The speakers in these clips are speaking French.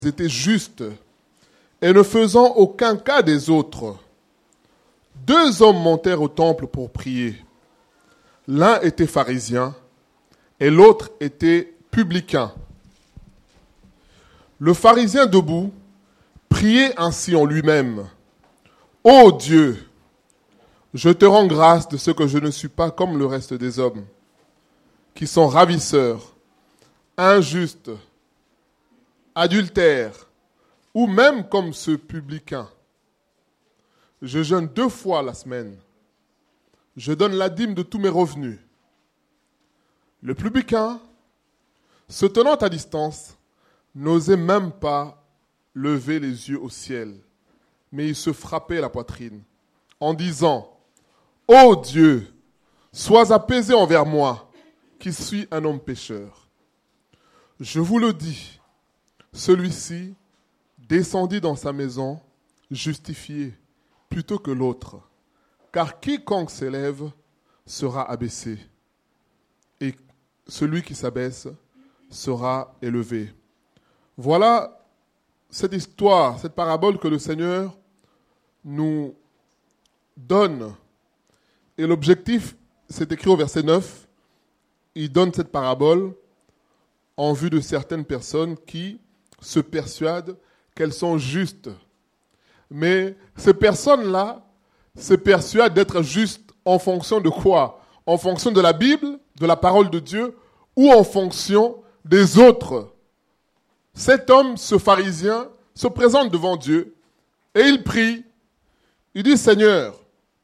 étaient justes et ne faisant aucun cas des autres. 2 hommes montèrent au temple pour prier. L'un était pharisien et l'autre était publicain. Le pharisien debout priait ainsi en lui-même. « Ô Dieu, je te rends grâce de ce que je ne suis pas comme le reste des hommes, qui sont ravisseurs, injustes, adultères, ou même comme ce publicain. Je jeûne 2 fois la semaine. Je donne la dîme de tous mes revenus. » Le publicain, se tenant à distance, n'osait même pas lever les yeux au ciel, mais il se frappait la poitrine en disant « Ô Dieu, sois apaisé envers moi, qui suis un homme pécheur. » Je vous le dis, celui-ci descendit dans sa maison justifié plutôt que l'autre, car quiconque s'élève sera abaissé, et celui qui s'abaisse sera élevé. Voilà cette histoire, cette parabole que le Seigneur nous donne. Et l'objectif, c'est écrit au verset 9, il donne cette parabole en vue de certaines personnes qui se persuadent qu'elles sont justes. Mais ces personnes-là se persuadent d'être justes en fonction de quoi? En fonction de la Bible, de la parole de Dieu, ou en fonction des autres. Cet homme, ce pharisien, se présente devant Dieu et il prie. Il dit, Seigneur,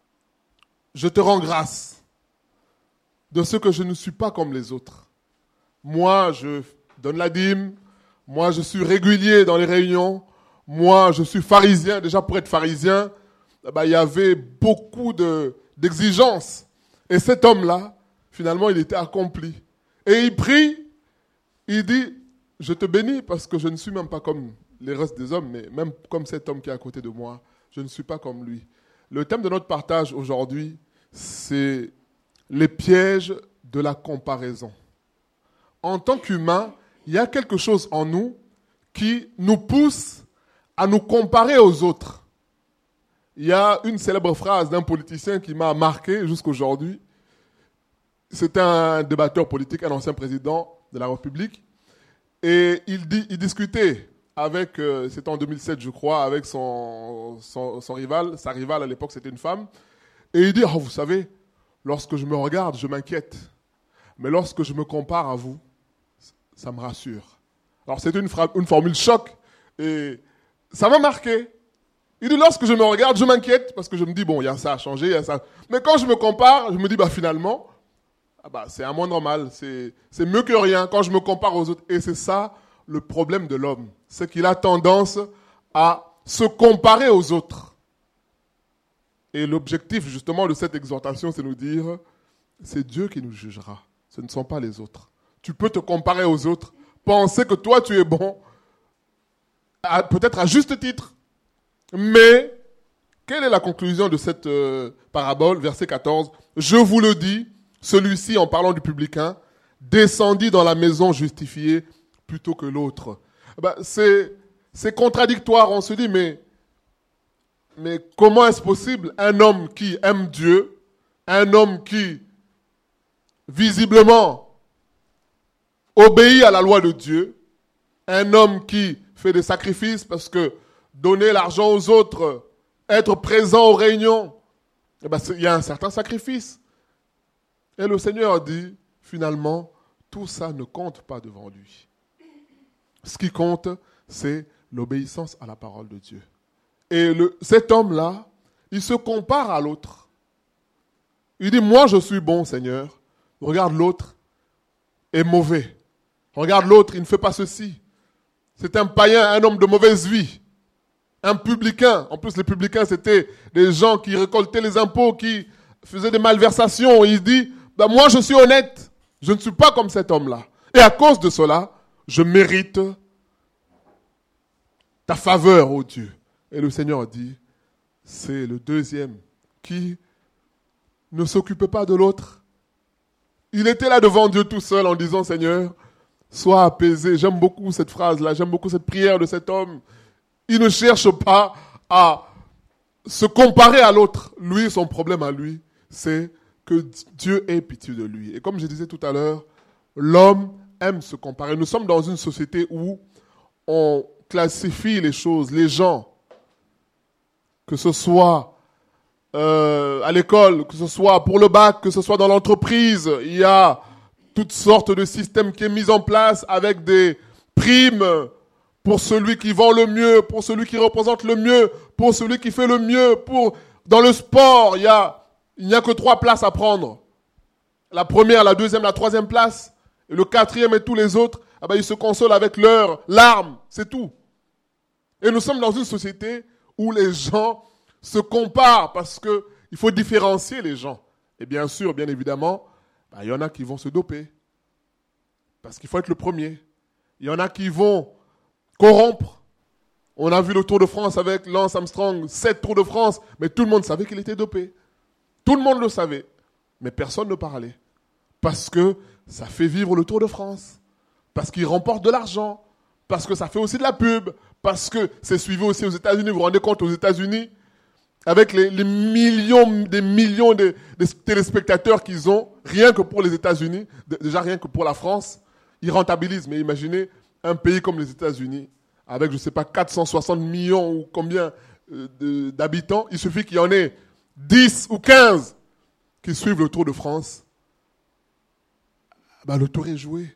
je te rends grâce de ce que je ne suis pas comme les autres. Moi, je donne la dîme. Moi, je suis régulier dans les réunions. Moi, je suis pharisien. Déjà, pour être pharisien, il y avait beaucoup d'exigences. Et cet homme-là, finalement, il était accompli. Et il prie, il dit, je te bénis parce que je ne suis même pas comme les restes des hommes, mais même comme cet homme qui est à côté de moi, je ne suis pas comme lui. Le thème de notre partage aujourd'hui, c'est les pièges de la comparaison. En tant qu'humain, il y a quelque chose en nous qui nous pousse à nous comparer aux autres. Il y a une célèbre phrase d'un politicien qui m'a marqué jusqu'aujourd'hui. C'était un débatteur politique, un ancien président de la République. Et il discutait avec, c'était en 2007 je crois, avec son rival. Sa rivale à l'époque c'était une femme. Et il dit, oh, vous savez, lorsque je me regarde, je m'inquiète. Mais lorsque je me compare à vous, ça me rassure. Alors c'était une formule choc. Et ça m'a marqué. Il dit, lorsque je me regarde, je m'inquiète parce que je me dis, bon, il y a ça à changer, il y a ça. Mais quand je me compare, je me dis, finalement, c'est un moindre mal. C'est mieux que rien quand je me compare aux autres. Et c'est ça le problème de l'homme. C'est qu'il a tendance à se comparer aux autres. Et l'objectif justement de cette exhortation, c'est nous dire, c'est Dieu qui nous jugera. Ce ne sont pas les autres. Tu peux te comparer aux autres, penser que toi tu es bon, peut-être à juste titre. Mais, quelle est la conclusion de cette parabole, verset 14 ? Je vous le dis, celui-ci, en parlant du publicain, descendit dans la maison justifié plutôt que l'autre. C'est contradictoire, on se dit, mais comment est-ce possible un homme qui aime Dieu, un homme qui, visiblement, obéit à la loi de Dieu, un homme qui fait des sacrifices parce que donner l'argent aux autres, être présent aux réunions, il y a un certain sacrifice. Et le Seigneur dit, finalement, tout ça ne compte pas devant lui. Ce qui compte, c'est l'obéissance à la parole de Dieu. Et cet homme-là, il se compare à l'autre. Il dit, moi je suis bon, Seigneur. Regarde l'autre, est mauvais. Regarde l'autre, il ne fait pas ceci. C'est un païen, un homme de mauvaise vie. Un publicain. En plus, les publicains, c'était des gens qui récoltaient les impôts, qui faisaient des malversations. Il dit, moi je suis honnête. Je ne suis pas comme cet homme-là. Et à cause de cela, je mérite ta faveur, ô Dieu. Et le Seigneur dit, c'est le deuxième qui ne s'occupait pas de l'autre. Il était là devant Dieu tout seul en disant, Seigneur, sois apaisé. J'aime beaucoup cette phrase-là, j'aime beaucoup cette prière de cet homme. Il ne cherche pas à se comparer à l'autre. Lui, son problème à lui, c'est que Dieu ait pitié de lui. Et comme je disais tout à l'heure, l'homme aime se comparer. Nous sommes dans une société où on classifie les choses, les gens, que ce soit à l'école, que ce soit pour le bac, que ce soit dans l'entreprise. Il y a toutes sortes de systèmes qui sont mis en place avec des primes pour celui qui vend le mieux, pour celui qui représente le mieux, pour celui qui fait le mieux. Dans le sport, il n'y a que 3 places à prendre. La première, la deuxième, la troisième place. Et le 4e et tous les autres, ils se consolent avec leurs larmes. C'est tout. Et nous sommes dans une société où les gens se comparent parce qu'il faut différencier les gens. Et bien sûr, bien évidemment, il y en a qui vont se doper. Parce qu'il faut être le premier. Il y en a qui vont corrompre. On a vu le Tour de France avec Lance Armstrong, 7 Tours de France, mais tout le monde savait qu'il était dopé. Tout le monde le savait, mais personne ne parlait. Parce que ça fait vivre le Tour de France. Parce qu'il remporte de l'argent. Parce que ça fait aussi de la pub. Parce que c'est suivi aussi aux États-Unis. Vous vous rendez compte, aux États-Unis, avec les millions de téléspectateurs qu'ils ont, rien que pour les États-Unis, déjà rien que pour la France, ils rentabilisent. Mais imaginez un pays comme les États-Unis, avec, je ne sais pas, 460 millions ou combien d'habitants, il suffit qu'il y en ait 10 ou 15 qui suivent le Tour de France. Le tour est joué.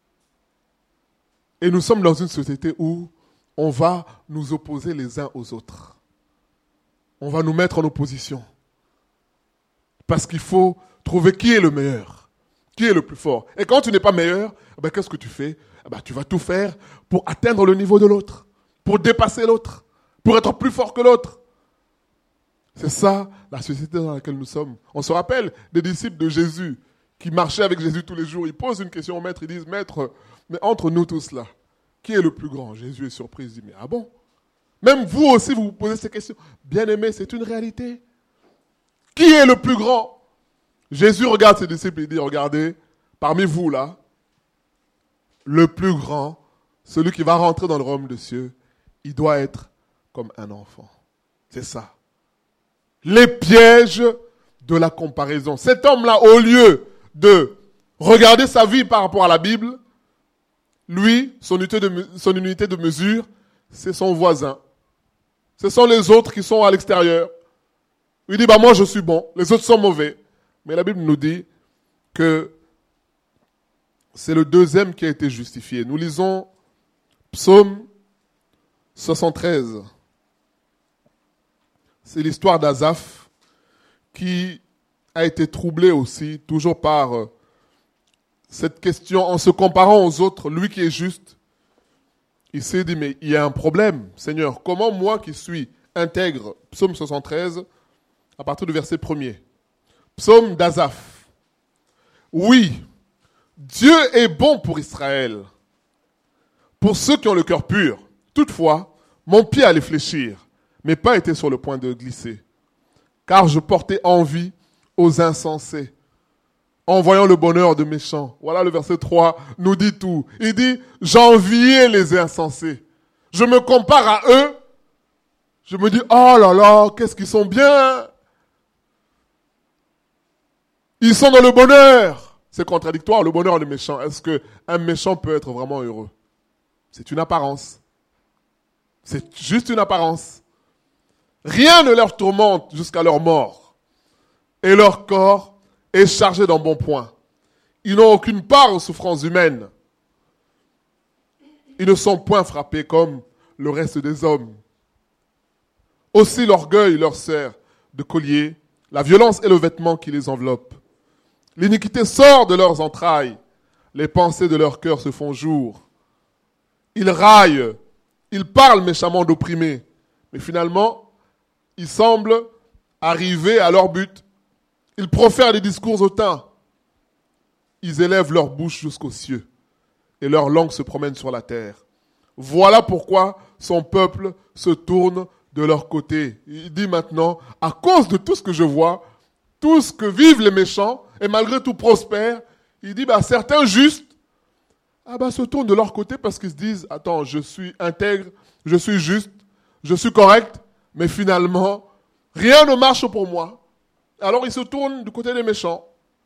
Et nous sommes dans une société où on va nous opposer les uns aux autres. On va nous mettre en opposition. Parce qu'il faut trouver qui est le meilleur, qui est le plus fort. Et quand tu n'es pas meilleur, qu'est-ce que tu fais ? Tu vas tout faire pour atteindre le niveau de l'autre, pour dépasser l'autre, pour être plus fort que l'autre. C'est ça la société dans laquelle nous sommes. On se rappelle des disciples de Jésus qui marchaient avec Jésus tous les jours. Ils posent une question au maître, ils disent « Maître, mais entre nous tous là, qui est le plus grand ?» Jésus est surpris, il dit « Mais ah bon ? Même vous aussi, vous vous posez ces questions. » Bien-aimés, c'est une réalité. Qui est le plus grand ? Jésus regarde ses disciples et dit « Regardez, parmi vous là, le plus grand, celui qui va rentrer dans le royaume des cieux, il doit être comme un enfant. » C'est ça. Les pièges de la comparaison. Cet homme-là, au lieu de regarder sa vie par rapport à la Bible, lui, son unité de mesure, c'est son voisin. Ce sont les autres qui sont à l'extérieur. Il dit, moi je suis bon, les autres sont mauvais. Mais la Bible nous dit que c'est le deuxième qui a été justifié. Nous lisons Psaume 73. C'est l'histoire d'Asaph qui a été troublé aussi, toujours par cette question, en se comparant aux autres, lui qui est juste. Il s'est dit, mais il y a un problème, Seigneur. Comment moi qui suis intègre, Psaume 73, à partir du verset 1er. Psaume d'Asaph. Oui, Dieu est bon pour Israël, pour ceux qui ont le cœur pur. Toutefois, mon pied allait fléchir, mes pas étaient sur le point de glisser, car je portais envie aux insensés, en voyant le bonheur de méchants. Voilà, le verset 3 nous dit tout. Il dit, j'enviais les insensés. Je me compare à eux. Je me dis, oh là là, qu'est-ce qu'ils sont bien. Ils sont dans le bonheur. C'est contradictoire, le bonheur des méchants. Est-ce qu'un méchant peut être vraiment heureux ? C'est une apparence. C'est juste une apparence. Rien ne leur tourmente jusqu'à leur mort. Et leur corps est chargé d'embonpoint. Ils n'ont aucune part aux souffrances humaines. Ils ne sont point frappés comme le reste des hommes. Aussi l'orgueil leur sert de collier, la violence est le vêtement qui les enveloppe. L'iniquité sort de leurs entrailles, les pensées de leur cœur se font jour. Ils raillent, ils parlent méchamment d'opprimés, mais finalement, ils semblent arriver à leur but. Ils profèrent des discours hautains. Ils élèvent leur bouche jusqu'aux cieux et leur langue se promène sur la terre. Voilà pourquoi son peuple se tourne de leur côté. Il dit maintenant, à cause de tout ce que je vois, tout ce que vivent les méchants, et malgré tout prospèrent, il dit, certains justes, se tournent de leur côté parce qu'ils se disent, attends, je suis intègre, je suis juste, je suis correct, mais finalement, rien ne marche pour moi. Alors ils se tournent du côté des méchants.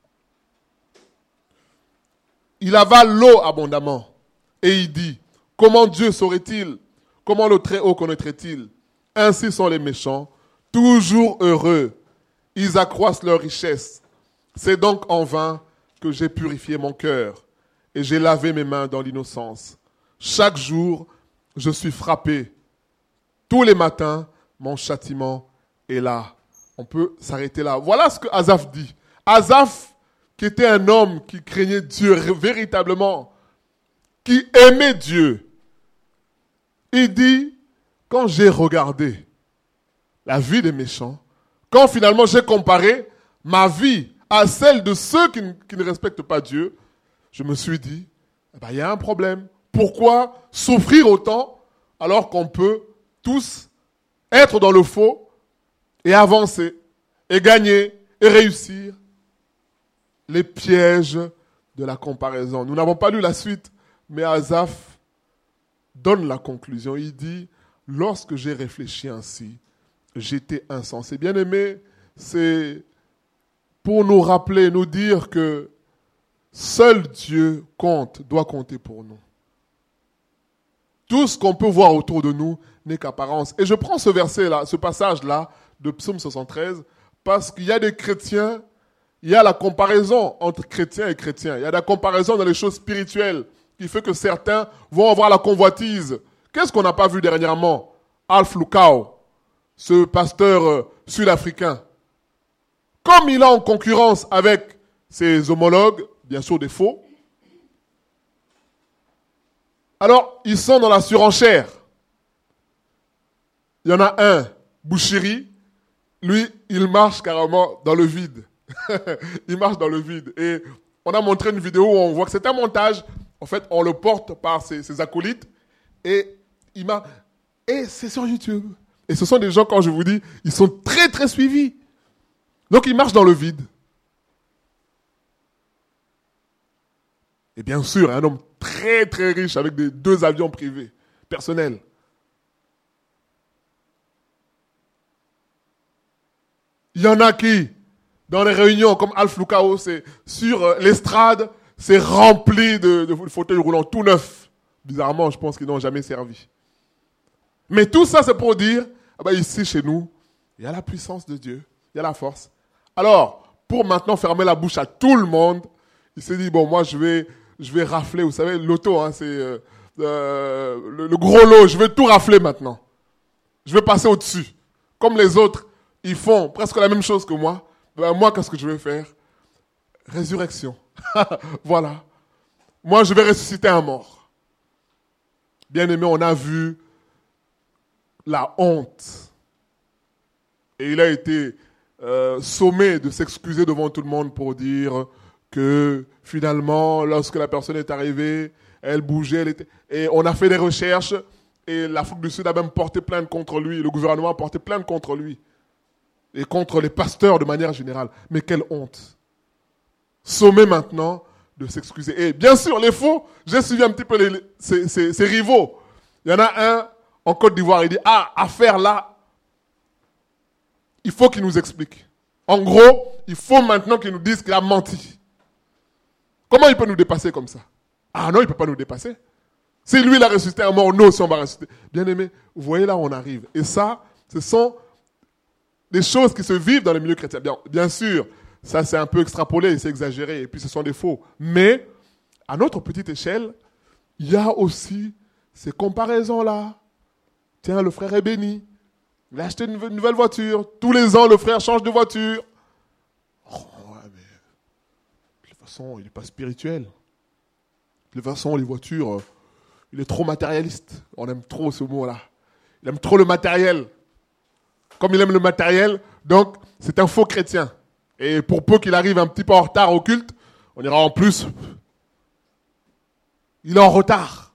Il avale l'eau abondamment. Et il dit, comment Dieu saurait-il? Comment le Très-Haut connaîtrait-il? Ainsi sont les méchants, toujours heureux. Ils accroissent leur richesse. C'est donc en vain que j'ai purifié mon cœur et j'ai lavé mes mains dans l'innocence. Chaque jour, je suis frappé. Tous les matins, mon châtiment est là. On peut s'arrêter là. Voilà ce que Asaph dit. Asaph, qui était un homme qui craignait Dieu véritablement, qui aimait Dieu, il dit, quand j'ai regardé la vie des méchants, quand finalement j'ai comparé ma vie à celle de ceux qui ne respectent pas Dieu, je me suis dit, il y a un problème. Pourquoi souffrir autant alors qu'on peut tous être dans le faux et avancer et gagner et réussir? Les pièges de la comparaison. Nous n'avons pas lu la suite, mais Asaph donne la conclusion. Il dit, lorsque j'ai réfléchi ainsi, j'étais insensé. Bien-aimé, c'est pour nous rappeler, nous dire que seul Dieu doit compter pour nous. Tout ce qu'on peut voir autour de nous n'est qu'apparence. Et je prends ce verset-là, ce passage-là de Psaume 73, parce qu'il y a des chrétiens, il y a la comparaison entre chrétiens et chrétiens. Il y a la comparaison dans les choses spirituelles qui fait que certains vont avoir la convoitise. Qu'est-ce qu'on n'a pas vu dernièrement? Alf Lukao, ce pasteur sud-africain. Comme il est en concurrence avec ses homologues, bien sûr des faux, alors ils sont dans la surenchère. Il y en a un, Bouchiri, lui, il marche carrément dans le vide. Il marche dans le vide. Et on a montré une vidéo où on voit que c'est un montage. En fait, on le porte par ses acolytes. Et c'est sur YouTube. Et ce sont des gens, quand je vous dis, ils sont très très suivis. Donc ils marchent dans le vide. Et bien sûr, un homme très très riche avec 2 avions privés, personnels. Il y en a qui, dans les réunions comme Alf Lukao, c'est sur l'estrade, c'est rempli de fauteuils roulants tout neufs. Bizarrement, je pense qu'ils n'ont jamais servi. Mais tout ça, c'est pour dire, ici chez nous, il y a la puissance de Dieu, il y a la force. Alors, pour maintenant fermer la bouche à tout le monde, il s'est dit, moi je vais rafler, vous savez, l'auto, c'est le gros lot, je vais tout rafler maintenant. Je vais passer au-dessus. Comme les autres, ils font presque la même chose que moi. Moi, qu'est-ce que je vais faire? Résurrection. Voilà. Moi, je vais ressusciter un mort. Bien-aimé, on a vu la honte. Et il a été sommé de s'excuser devant tout le monde pour dire que finalement, lorsque la personne est arrivée, elle bougeait, et on a fait des recherches, et l'Afrique du Sud a même porté plainte contre lui, le gouvernement a porté plainte contre lui, et contre les pasteurs de manière générale. Mais quelle honte. Sommé maintenant de s'excuser. Et bien sûr, les faux, j'ai suivi un petit peu ses rivaux. Il y en a un en Côte d'Ivoire, il dit, affaire là, il faut qu'il nous explique. En gros, il faut maintenant qu'il nous dise qu'il a menti. Comment il peut nous dépasser comme ça? Ah non, il ne peut pas nous dépasser. Si lui, il a ressuscité un mort, nous aussi, on va ressusciter. Bien aimé, vous voyez là où on arrive. Et ça, ce sont des choses qui se vivent dans les milieux chrétiens. Bien sûr, ça c'est un peu extrapolé, c'est exagéré, et puis ce sont des faux. Mais, à notre petite échelle, il y a aussi ces comparaisons-là. Tiens, le frère est béni. Il a acheté une nouvelle voiture. Tous les ans, le frère change de voiture. Oh, ouais, mais de toute façon, il n'est pas spirituel. De toute façon, les voitures, il est trop matérialiste. On aime trop ce mot-là. Il aime trop le matériel. Comme il aime le matériel, donc c'est un faux chrétien. Et pour peu qu'il arrive un petit peu en retard au culte, on ira en plus. Il est en retard.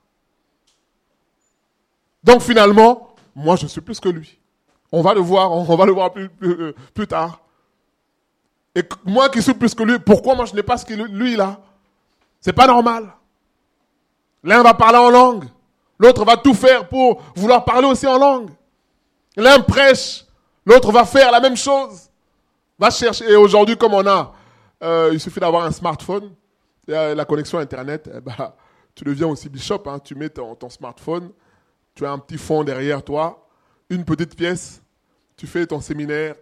Donc finalement, moi je suis plus que lui. On va le voir plus tard. Et moi qui suis plus que lui, pourquoi moi je n'ai pas ce que lui il a? C'est pas normal. L'un va parler en langue. L'autre va tout faire pour vouloir parler aussi en langue. L'un prêche. L'autre va faire la même chose. Va chercher. Et aujourd'hui, comme on a, il suffit d'avoir un smartphone, la connexion Internet, tu deviens aussi bishop. Hein. Tu mets ton smartphone, tu as un petit fond derrière toi, une petite pièce, tu fais ton séminaire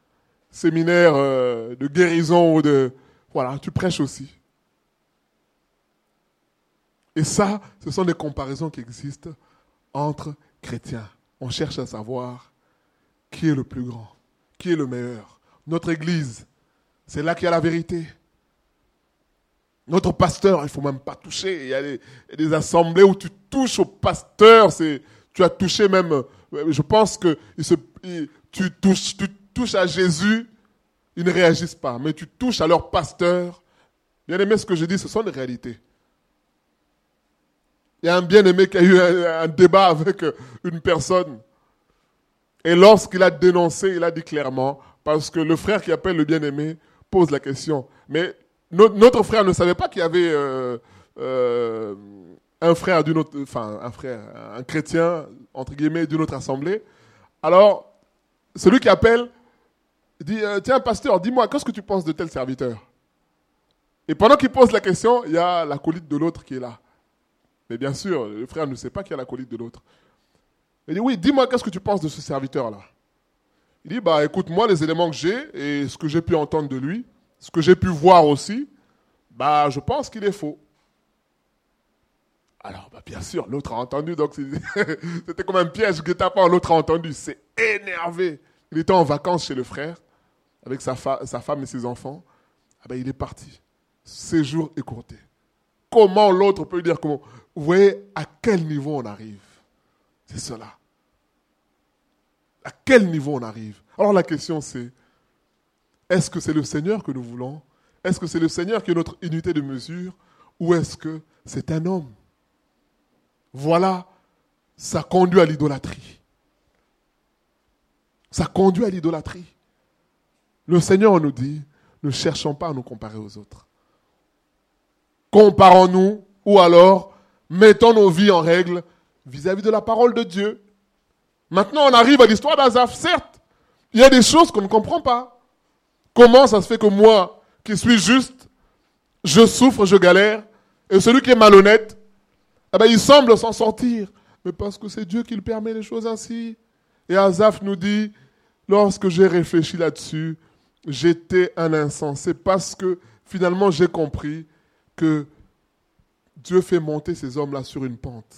de guérison ou de... Voilà, tu prêches aussi. Et ça, ce sont des comparaisons qui existent entre chrétiens. On cherche à savoir qui est le plus grand, qui est le meilleur. Notre église, c'est là qu'il y a la vérité. Notre pasteur, il ne faut même pas toucher. Il y a des assemblées où tu touches au pasteur. Tu as touché même, je pense que tu touches à Jésus, ils ne réagissent pas. Mais tu touches à leur pasteur. Bien aimé, ce que je dis, ce sont des réalités. Il y a un bien-aimé qui a eu un débat avec une personne. Et lorsqu'il a dénoncé, il a dit clairement, parce que le frère qui appelle le bien-aimé pose la question. Mais notre frère ne savait pas qu'il y avait un frère d'une autre, enfin un chrétien, entre guillemets, d'une autre assemblée. Alors, celui qui appelle dit, tiens pasteur, dis-moi, qu'est-ce que tu penses de tel serviteur? Et pendant qu'il pose la question, il y a l'acolyte de l'autre qui est là. Mais bien sûr, le frère ne sait pas qu'il y a l'acolyte de l'autre. Il dit, oui, dis-moi, qu'est-ce que tu penses de ce serviteur-là? Il dit, écoute, moi, les éléments que j'ai et ce que j'ai pu entendre de lui, ce que j'ai pu voir aussi, je pense qu'il est faux. Alors, bien sûr, l'autre a entendu, donc c'était comme un piège guet-apens, l'autre a entendu, c'est énervé. Il était en vacances chez le frère, avec sa femme et ses enfants. Il est parti. Séjour écourté. Comment l'autre peut dire comment? Vous voyez à quel niveau on arrive? C'est cela. À quel niveau on arrive? Alors la question c'est, est-ce que c'est le Seigneur que nous voulons? Est-ce que c'est le Seigneur qui est notre unité de mesure? Ou est-ce que c'est un homme? Voilà, ça conduit à l'idolâtrie. Ça conduit à l'idolâtrie. Le Seigneur nous dit, ne cherchons pas à nous comparer aux autres. Comparons-nous ou alors mettons nos vies en règle vis-à-vis de la parole de Dieu. Maintenant, on arrive à l'histoire d'Azaph. Certes, il y a des choses qu'on ne comprend pas. Comment ça se fait que moi, qui suis juste, je souffre, je galère, et celui qui est malhonnête, il semble s'en sortir. Mais parce que c'est Dieu qui le permet les choses ainsi. Et Azaph nous dit, lorsque j'ai réfléchi là-dessus, j'étais un insensé parce que finalement j'ai compris que Dieu fait monter ces hommes-là sur une pente.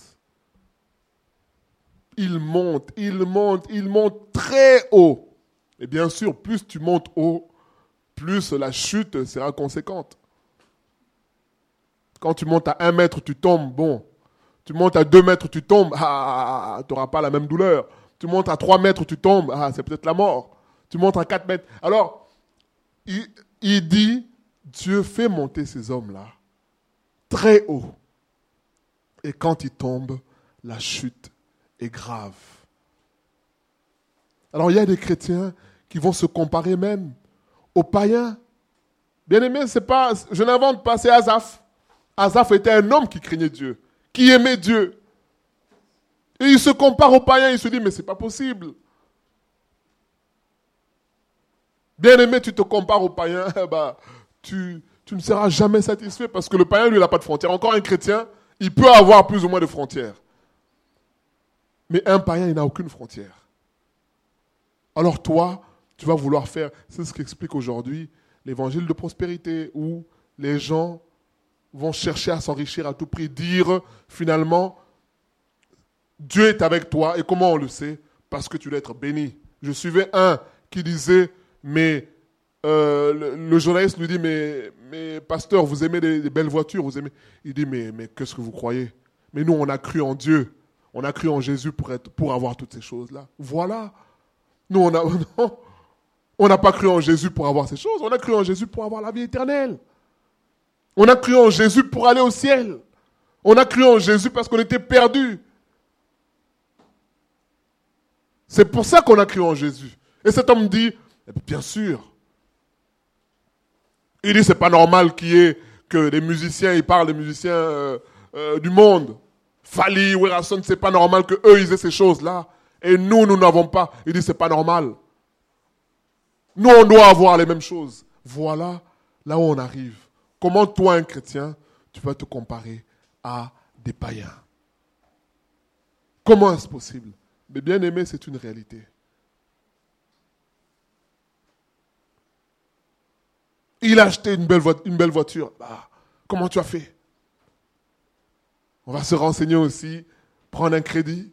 Ils montent très haut. Et bien sûr, plus tu montes haut, plus la chute sera conséquente. Quand tu montes à 1 mètre, tu tombes, bon. Tu montes à 2 mètres, tu tombes, tu n'auras pas la même douleur. Tu montes à 3 mètres, tu tombes, c'est peut-être la mort. Tu montes à 4 mètres. Alors, il dit, Dieu fait monter ces hommes-là très haut. Et quand ils tombent, la chute est grave. Alors, il y a des chrétiens qui vont se comparer même aux païens. Bien aimé, je n'invente pas, c'est Azaph. Azaph était un homme qui craignait Dieu, qui aimait Dieu. Et il se compare aux païens, il se dit, mais c'est pas possible. Bien aimé, tu te compares aux païens, tu ne seras jamais satisfait parce que le païen, lui, il n'a pas de frontières. Encore un chrétien, il peut avoir plus ou moins de frontières. Mais un païen, il n'a aucune frontière. Alors toi, tu vas vouloir faire, c'est ce qu'explique aujourd'hui l'évangile de prospérité, où les gens vont chercher à s'enrichir à tout prix, dire finalement, Dieu est avec toi. Et comment on le sait? Parce que tu dois être béni. Je suivais un qui disait, mais le journaliste lui dit, mais pasteur, vous aimez les belles voitures, vous aimez... Il dit, mais qu'est-ce que vous croyez? Mais nous, on a cru en Dieu. On a cru en Jésus pour avoir toutes ces choses-là. Voilà. Nous, on n'a pas cru en Jésus pour avoir ces choses. On a cru en Jésus pour avoir la vie éternelle. On a cru en Jésus pour aller au ciel. On a cru en Jésus parce qu'on était perdus. C'est pour ça qu'on a cru en Jésus. Et cet homme dit, bien sûr. Il dit, c'est pas normal que les musiciens, il parle des musiciens du monde. Fali, Werason, c'est pas normal que eux ils aient ces choses-là. Et nous n'avons pas. Il dit, c'est pas normal. Nous, on doit avoir les mêmes choses. Voilà là où on arrive. Comment toi, un chrétien, tu vas te comparer à des païens? Comment est-ce possible? Mais bien aimé, c'est une réalité. Il a acheté une belle voiture. Bah, comment tu as fait? On va se renseigner aussi, prendre un crédit.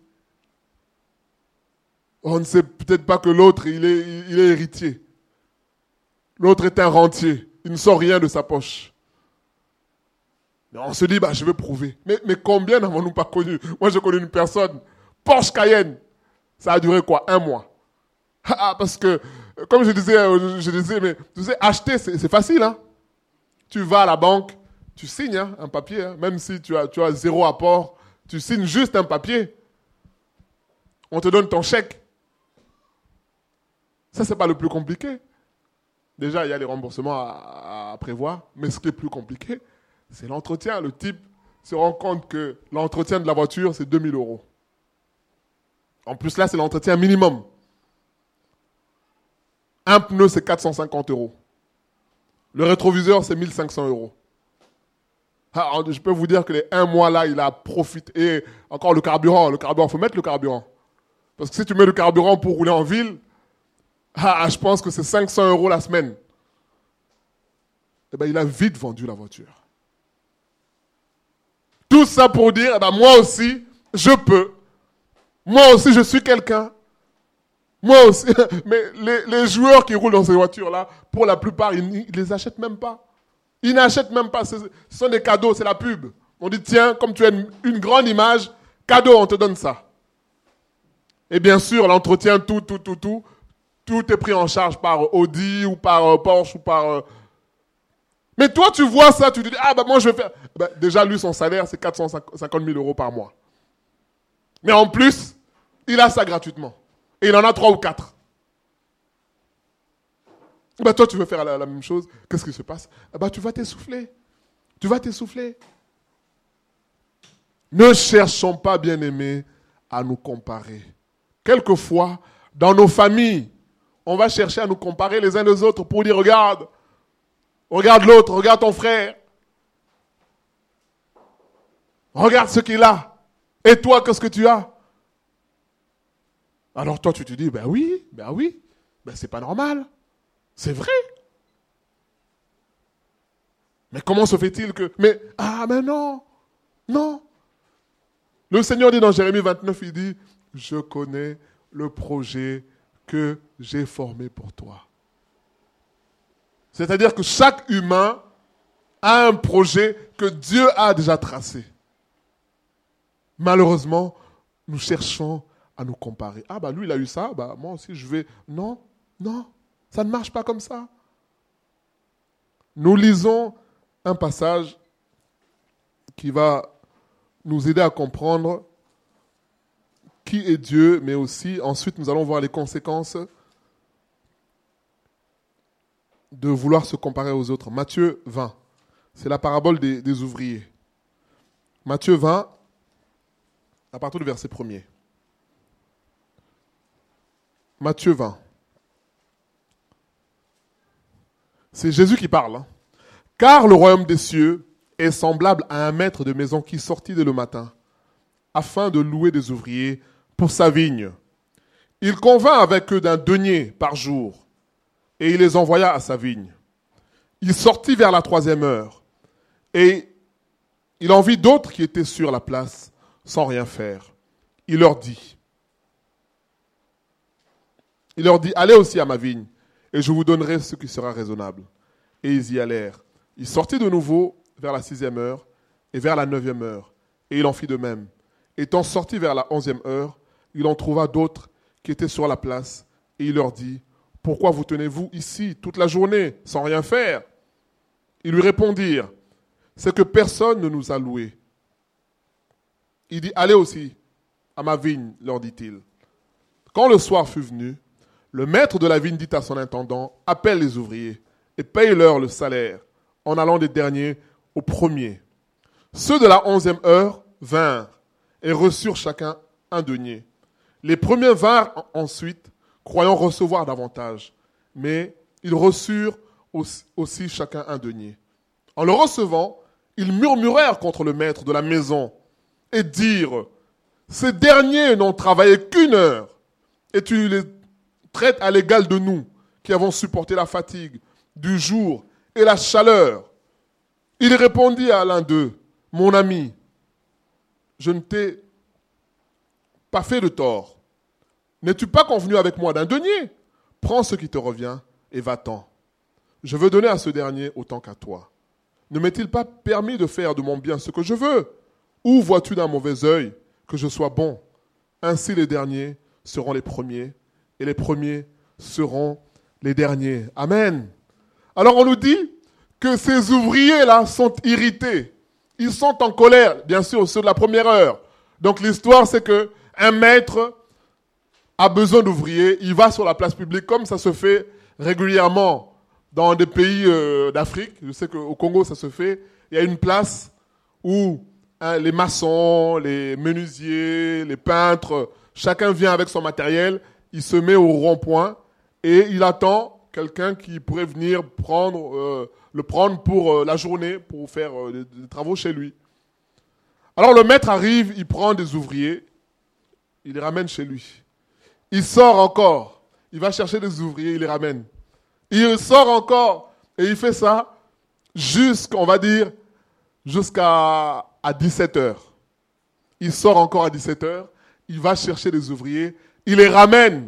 On ne sait peut-être pas que l'autre, il est héritier. L'autre est un rentier. Il ne sort rien de sa poche. Mais on se dit, bah, je vais prouver. Mais combien n'avons-nous pas connu? Moi, j'ai connu une personne, Porsche Cayenne. Ça a duré quoi? 1 mois. Parce que, comme je disais, mais tu sais, acheter, c'est facile, hein. Tu vas à la banque, tu signes hein, un papier, hein, même si tu as 0 apport, tu signes juste un papier. On te donne ton chèque. Ça, c'est pas le plus compliqué. Déjà, il y a les remboursements à prévoir, mais ce qui est plus compliqué, c'est l'entretien. Le type se rend compte que l'entretien de la voiture, c'est 2 000 €. En plus, là, c'est l'entretien minimum. Un pneu, c'est 450 €. Le rétroviseur, c'est 1 500 €. Alors, je peux vous dire que les 1 mois là, il a profité. Et encore le carburant, il faut mettre le carburant. Parce que si tu mets le carburant pour rouler en ville, je pense que c'est 500 € la semaine. Eh bien, il a vite vendu la voiture. Tout ça pour dire, eh ben, moi aussi, je peux. Moi aussi, je suis quelqu'un. Moi aussi. Mais les joueurs qui roulent dans ces voitures-là, pour la plupart, ils ne les achètent même pas. Ils n'achètent même pas. Ce sont des cadeaux, c'est la pub. On dit, tiens, comme tu as une grande image, cadeau, on te donne ça. Et bien sûr, l'entretien, tout est pris en charge par Audi ou par Porsche ou par... Mais toi, tu vois ça, tu te dis, moi, je vais faire... déjà, lui, son salaire, c'est 450 000 € par mois. Mais en plus, il a ça gratuitement. Et il en a 3 ou 4. Toi, tu veux faire la même chose. Qu'est-ce qui se passe? Tu vas t'essouffler. Tu vas t'essouffler. Ne cherchons pas, bien-aimés, à nous comparer. Quelquefois, dans nos familles, on va chercher à nous comparer les uns les autres pour dire, regarde l'autre, regarde ton frère. Regarde ce qu'il a. Et toi, qu'est-ce que tu as? Alors toi, tu te dis, oui, c'est pas normal. C'est vrai. Mais comment se fait-il que... Mais non. Le Seigneur dit dans Jérémie 29, il dit, je connais le projet que j'ai formé pour toi. C'est-à-dire que chaque humain a un projet que Dieu a déjà tracé. Malheureusement, nous cherchons à nous comparer. Lui, il a eu ça, moi aussi, je vais... Non, ça ne marche pas comme ça. Nous lisons un passage qui va nous aider à comprendre qui est Dieu, mais aussi, ensuite, nous allons voir les conséquences de vouloir se comparer aux autres. Matthieu 20, c'est la parabole des ouvriers. Matthieu 20, à partir du verset 1er. Matthieu 20. C'est Jésus qui parle. Hein. Car le royaume des cieux est semblable à un maître de maison qui sortit dès le matin, afin de louer des ouvriers pour sa vigne. Il convint avec eux d'un denier par jour, et il les envoya à sa vigne. Il sortit vers la 3e heure, et il en vit d'autres qui étaient sur la place, sans rien faire. Il leur dit, allez aussi à ma vigne, et je vous donnerai ce qui sera raisonnable. Et ils y allèrent. Il sortit de nouveau vers la 6e heure, et vers la 9e heure, et il en fit de même. Étant sorti vers la 11e heure, il en trouva d'autres qui étaient sur la place, et il leur dit, pourquoi vous tenez-vous ici toute la journée, sans rien faire? Ils lui répondirent, c'est que personne ne nous a loués. Il dit, allez aussi à ma vigne, leur dit-il. Quand le soir fut venu, le maître de la vigne dit à son intendant, appelle les ouvriers et paye-leur le salaire, en allant des derniers aux premiers. Ceux de la 11e heure vinrent et reçurent chacun un denier. Les premiers vinrent ensuite, croyant recevoir davantage, mais ils reçurent aussi chacun un denier. En le recevant, ils murmurèrent contre le maître de la maison et dirent, ces derniers n'ont travaillé qu'une heure, et tu les traites à l'égal de nous, qui avons supporté la fatigue du jour et la chaleur. Il répondit à l'un d'eux, mon ami, je ne t'ai pas fait de tort. N'es-tu pas convenu avec moi d'un denier? Prends ce qui te revient et va-t'en. Je veux donner à ce dernier autant qu'à toi. Ne m'est-il pas permis de faire de mon bien ce que je veux? Ou vois-tu d'un mauvais œil que je sois bon? Ainsi les derniers seront les premiers, et les premiers seront les derniers. Amen. Alors on nous dit que ces ouvriers-là sont irrités. Ils sont en colère, bien sûr, ceux de la première heure. Donc l'histoire, c'est que un maître a besoin d'ouvriers. Il va sur la place publique, comme ça se fait régulièrement dans des pays d'Afrique. Je sais qu'au Congo, ça se fait. Il y a une place où les maçons, les menuisiers, les peintres, chacun vient avec son matériel. Il se met au rond-point et il attend quelqu'un qui pourrait venir le prendre pour la journée, pour faire des travaux chez lui. Alors le maître arrive, il prend des ouvriers, il les ramène chez lui. Il sort encore, il va chercher des ouvriers, il les ramène. Il sort encore et il fait ça jusqu'à 17 heures. Il sort encore à 17 heures, il va chercher des ouvriers, il les ramène.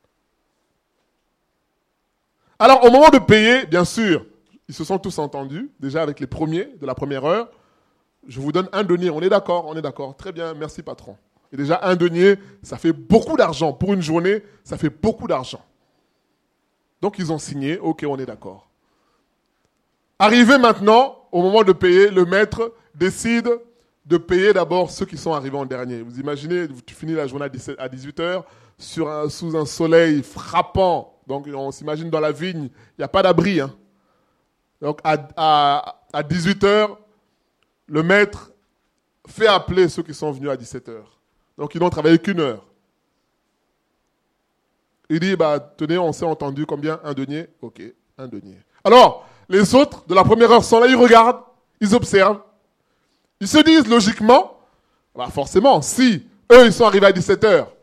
Alors au moment de payer, bien sûr, ils se sont tous entendus, déjà avec les premiers de la première heure. Je vous donne un denier, on est d'accord, très bien, merci patron. Et déjà un denier, ça fait beaucoup d'argent. Pour une journée, ça fait beaucoup d'argent. Donc ils ont signé, ok, on est d'accord. Arrivé maintenant, au moment de payer, le maître décide de payer d'abord ceux qui sont arrivés en dernier. Vous imaginez, tu finis la journée à 18 heures, sous un soleil frappant. Donc on s'imagine dans la vigne, il n'y a pas d'abri. Hein. Donc à 18 heures, le maître fait appeler ceux qui sont venus à 17 heures. Donc ils n'ont travaillé qu'une heure. Il dit, tenez, on s'est entendu combien? Un denier? Ok, un denier. Alors, les autres de la première heure sont là, ils regardent, ils observent. Ils se disent logiquement, forcément, si eux ils sont arrivés à 17 heures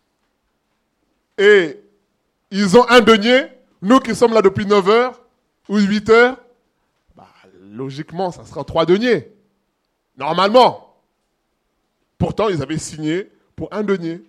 et ils ont un denier, nous qui sommes là depuis 9 heures ou 8 heures, logiquement, ça sera 3 deniers. Normalement. Pourtant, ils avaient signé pour un denier.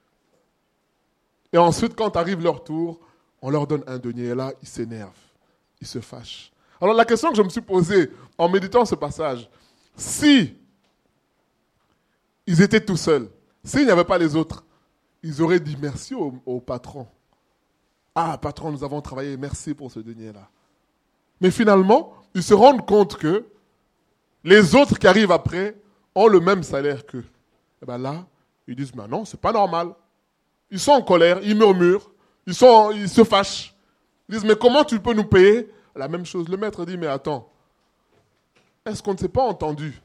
Et ensuite, quand arrive leur tour, on leur donne un denier. Et là, ils s'énervent. Ils se fâchent. Alors, la question que je me suis posée en méditant ce passage, si ils étaient tout seuls, s'il n'y avait pas les autres, ils auraient dit merci au patron. Ah, patron, nous avons travaillé, merci pour ce denier-là. Mais finalement, ils se rendent compte que les autres qui arrivent après ont le même salaire qu'eux. Et bien là, ils disent, non, c'est pas normal. Ils sont en colère, ils murmurent, ils se fâchent. Ils disent, mais comment tu peux nous payer la même chose? Le maître dit, mais attends, est-ce qu'on ne s'est pas entendu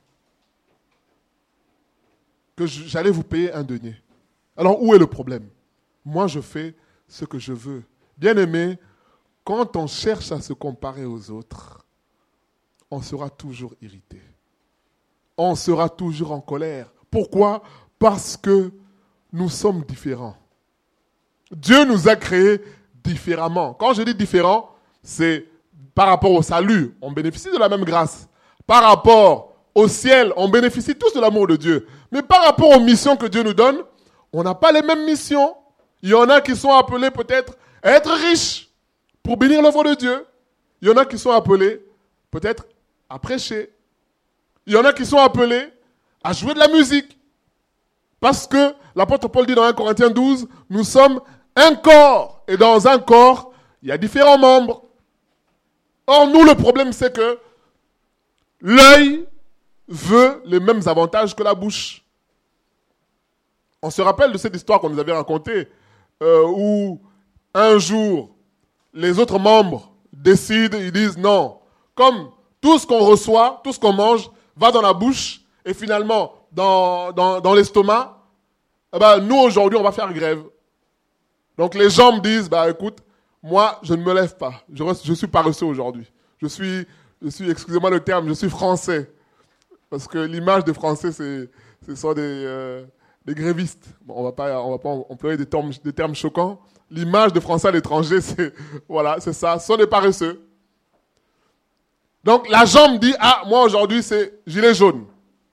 que j'allais vous payer un denier? Alors où est le problème? Moi, je fais ce que je veux. Bien-aimé, quand on cherche à se comparer aux autres, on sera toujours irrité. On sera toujours en colère. Pourquoi? Parce que nous sommes différents. Dieu nous a créés différemment. Quand je dis différent, c'est par rapport au salut, on bénéficie de la même grâce. Par rapport au ciel, on bénéficie tous de l'amour de Dieu. Mais par rapport aux missions que Dieu nous donne, on n'a pas les mêmes missions. Il y en a qui sont appelés peut-être à être riches pour bénir l'œuvre de Dieu. Il y en a qui sont appelés peut-être à prêcher. Il y en a qui sont appelés à jouer de la musique. Parce que l'apôtre Paul dit dans 1 Corinthiens 12, nous sommes un corps. Et dans un corps, il y a différents membres. Or, nous, le problème, c'est que l'œil veut les mêmes avantages que la bouche. On se rappelle de cette histoire qu'on nous avait racontée, où un jour, les autres membres décident, ils disent non, comme tout ce qu'on reçoit, tout ce qu'on mange, va dans la bouche et finalement dans l'estomac, eh ben, nous aujourd'hui on va faire grève. Donc les jambes disent, bah écoute, moi je ne me lève pas, je suis paresseux aujourd'hui. Je suis, excusez-moi le terme, je suis français. Parce que l'image des Français, ce sont des grévistes. Bon, on va pas employer des termes choquants. L'image des Français à l'étranger, c'est ça, ce sont des paresseux. Donc la jambe dit, ah, moi aujourd'hui c'est gilet jaune.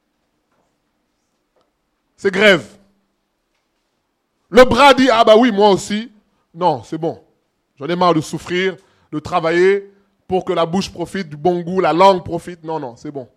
C'est grève. Le bras dit, ah bah oui, moi aussi. Non, c'est bon. J'en ai marre de souffrir, de travailler pour que la bouche profite, du bon goût, la langue profite. Non, c'est bon.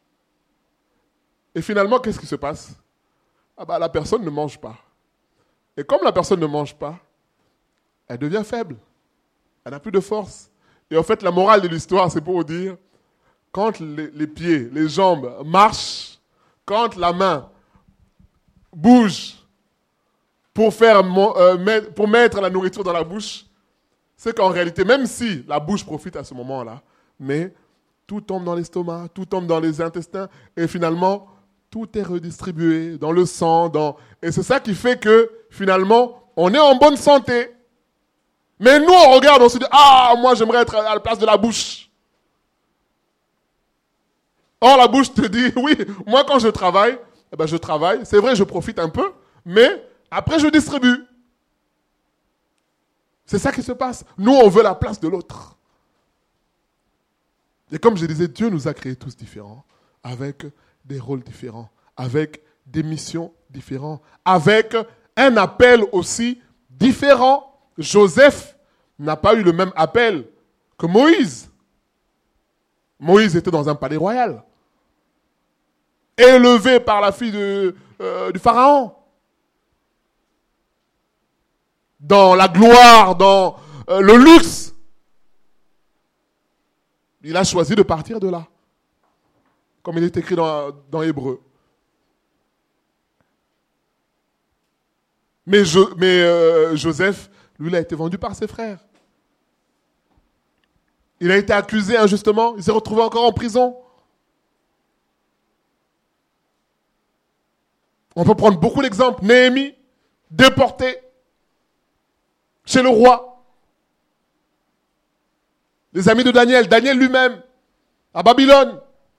Et finalement, qu'est-ce qui se passe? Ah bah la personne ne mange pas. Et comme la personne ne mange pas, elle devient faible. Elle n'a plus de force. Et en fait, la morale de l'histoire, c'est pour vous dire, quand les pieds, les jambes marchent, quand la main bouge pour mettre la nourriture dans la bouche, c'est qu'en réalité, même si la bouche profite à ce moment-là, mais tout tombe dans l'estomac, tout tombe dans les intestins, et finalement, tout est redistribué dans le sang. Et c'est ça qui fait que, finalement, on est en bonne santé. Mais nous, on regarde, on se dit, ah, moi, j'aimerais être à la place de la bouche. Or, la bouche te dit, oui, moi, quand je travaille, eh ben, je travaille. C'est vrai, je profite un peu, mais après, je distribue. C'est ça qui se passe. Nous, on veut la place de l'autre. Et comme je disais, Dieu nous a créés tous différents, avec des rôles différents, avec des missions différentes, avec un appel aussi différent. Joseph n'a pas eu le même appel que Moïse. Moïse était dans un palais royal, élevé par la fille du pharaon, dans la gloire, dans le luxe. Il a choisi de partir de là, comme il est écrit dans Hébreu. Mais Joseph, lui, il a été vendu par ses frères. Il a été accusé injustement, il s'est retrouvé encore en prison. On peut prendre beaucoup d'exemples. Néhémie, déporté chez le roi. Les amis de Daniel, Daniel lui-même, à Babylone.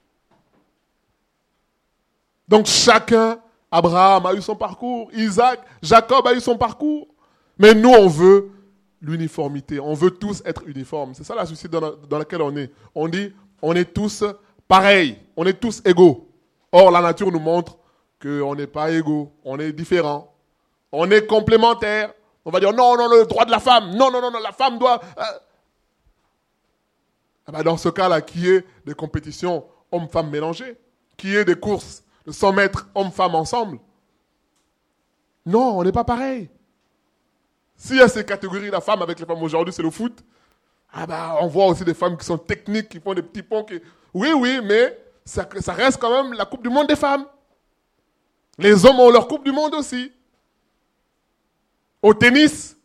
Donc chacun, Abraham a eu son parcours, Isaac, Jacob a eu son parcours. Mais nous, on veut l'uniformité. On veut tous être uniformes. C'est ça la société dans laquelle on est. On dit, on est tous pareils. On est tous égaux. Or, la nature nous montre qu'on n'est pas égaux. On est différents. On est complémentaires. On va dire, non, le droit de la femme. Non, la femme doit... Dans ce cas-là, qui est des compétitions hommes-femmes mélangées? Qui est des courses de 100 mètres hommes-femmes ensemble? Non, on n'est pas pareil. S'il y a ces catégories, la femme avec les femmes aujourd'hui, c'est le foot. On voit aussi des femmes qui sont techniques, qui font des petits ponts. Oui, mais ça reste quand même la Coupe du Monde des femmes. Les hommes ont leur Coupe du Monde aussi. Au tennis,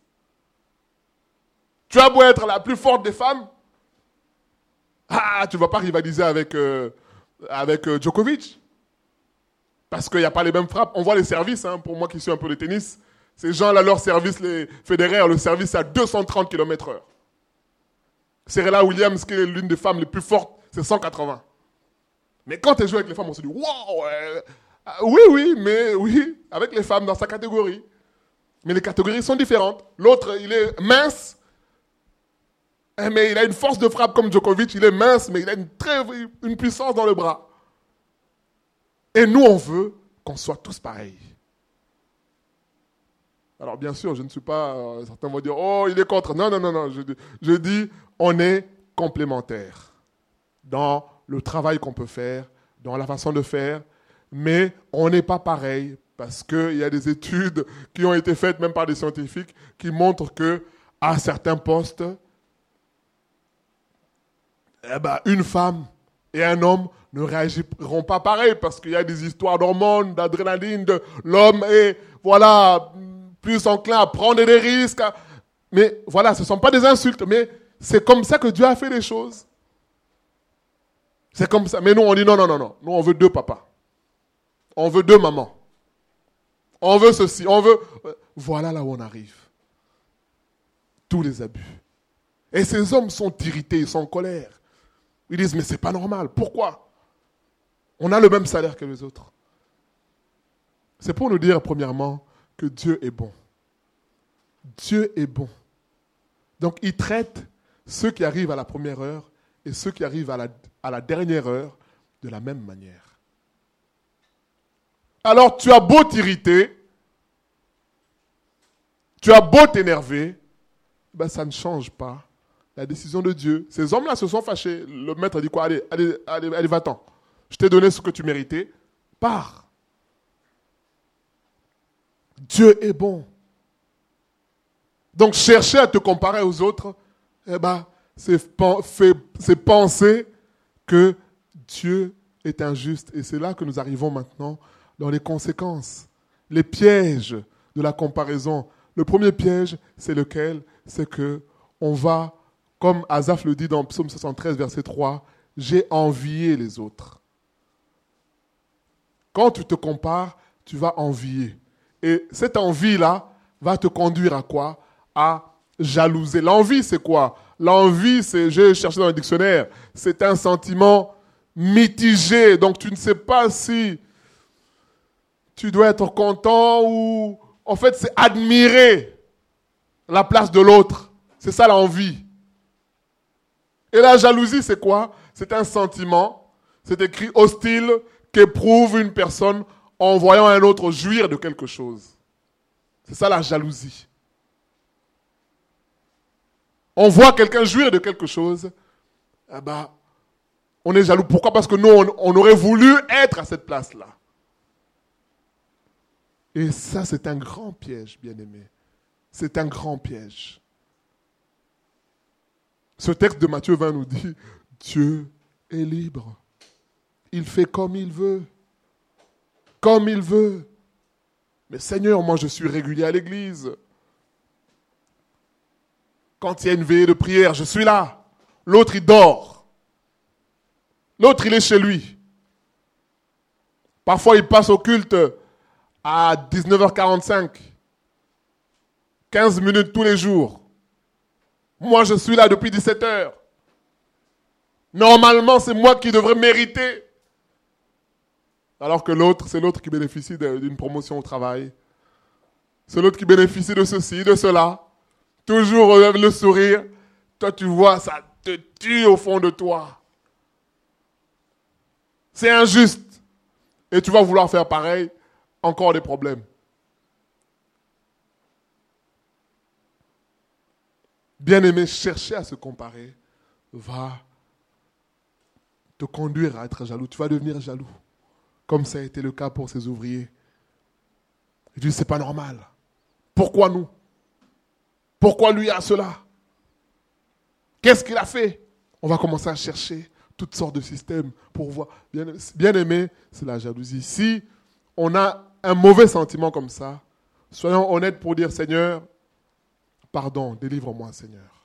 tu as beau être la plus forte des femmes, tu ne vas pas rivaliser avec Djokovic. Parce qu'il n'y a pas les mêmes frappes. On voit les services, pour moi qui suis un peu de tennis. Ces gens-là, leur service, les Federer, le service c'est à 230 km/h. Serena Williams, qui est l'une des femmes les plus fortes, c'est 180. Mais quand tu joues avec les femmes, on se dit, wow, oui, avec les femmes dans sa catégorie. Mais les catégories sont différentes. L'autre, il est mince, mais il a une force de frappe comme Djokovic. Il est mince, mais il a une puissance dans le bras. Et nous, on veut qu'on soit tous pareils. Alors bien sûr, je ne suis pas... certains vont dire, oh, il est contre. Non. Je dis, on est complémentaires dans le travail qu'on peut faire, dans la façon de faire, mais on n'est pas pareil parce qu'il y a des études qui ont été faites, même par des scientifiques, qui montrent qu'à certains postes, une femme et un homme ne réagiront pas pareil parce qu'il y a des histoires d'hormones, d'adrénaline, l'homme est, plus enclin à prendre des risques. Mais ce ne sont pas des insultes, mais c'est comme ça que Dieu a fait les choses. C'est comme ça. Mais nous, on dit non. Nous, on veut 2 papas. On veut 2 mamans. On veut ceci. On veut... Voilà là où on arrive. Tous les abus. Et ces hommes sont irrités, ils sont en colère. Ils disent, mais c'est pas normal. Pourquoi? On a le même salaire que les autres. C'est pour nous dire, premièrement, que Dieu est bon. Dieu est bon. Donc, il traite ceux qui arrivent à la première heure et ceux qui arrivent à la dernière heure de la même manière. Alors, tu as beau t'irriter, tu as beau t'énerver, ben, ça ne change pas la décision de Dieu. Ces hommes-là se sont fâchés. Le maître dit quoi? Allez, va-t'en. Je t'ai donné ce que tu méritais. Pars. Dieu est bon. Donc, chercher à te comparer aux autres, c'est penser que Dieu est injuste. Et c'est là que nous arrivons maintenant dans les conséquences, les pièges de la comparaison. Le premier piège, c'est lequel? C'est que on va, comme Asaph le dit dans Psaume 73, verset 3, « J'ai envié les autres ». Quand tu te compares, tu vas envier. Et cette envie-là va te conduire à quoi? À jalouser. L'envie, c'est quoi? L'envie, j'ai cherché dans le dictionnaire, c'est un sentiment mitigé. Donc tu ne sais pas si tu dois être content ou... En fait, c'est admirer la place de l'autre. C'est ça l'envie. Et la jalousie, c'est quoi? C'est un sentiment, c'est écrit hostile, qu'éprouve une personne en voyant un autre jouir de quelque chose. C'est ça la jalousie. On voit quelqu'un jouir de quelque chose, on est jaloux. Pourquoi? Parce que nous, on aurait voulu être à cette place-là. Et ça, c'est un grand piège, bien-aimé. C'est un grand piège. Ce texte de Matthieu 20 nous dit, Dieu est libre. Il fait comme il veut. Comme il veut. Mais Seigneur, moi je suis régulier à l'église. Quand il y a une veillée de prière, je suis là. L'autre, il dort. L'autre, il est chez lui. Parfois, il passe au culte à 19h45. 15 minutes tous les jours. Moi, je suis là depuis 17h. Normalement, c'est moi qui devrais mériter. Alors que l'autre, c'est l'autre qui bénéficie d'une promotion au travail. C'est l'autre qui bénéficie de ceci, de cela. Toujours le sourire. Toi, tu vois, ça te tue au fond de toi. C'est injuste. Et tu vas vouloir faire pareil. Encore des problèmes. Bien-aimé, chercher à se comparer va te conduire à être jaloux. Tu vas devenir jaloux. Comme ça a été le cas pour ces ouvriers. Ils disent, c'est pas normal. Pourquoi nous? Pourquoi lui a cela? Qu'est-ce qu'il a fait? On va commencer à chercher toutes sortes de systèmes pour voir. Bien-aimé, c'est la jalousie. Si on a un mauvais sentiment comme ça, soyons honnêtes pour dire, Seigneur, pardon, délivre-moi, Seigneur.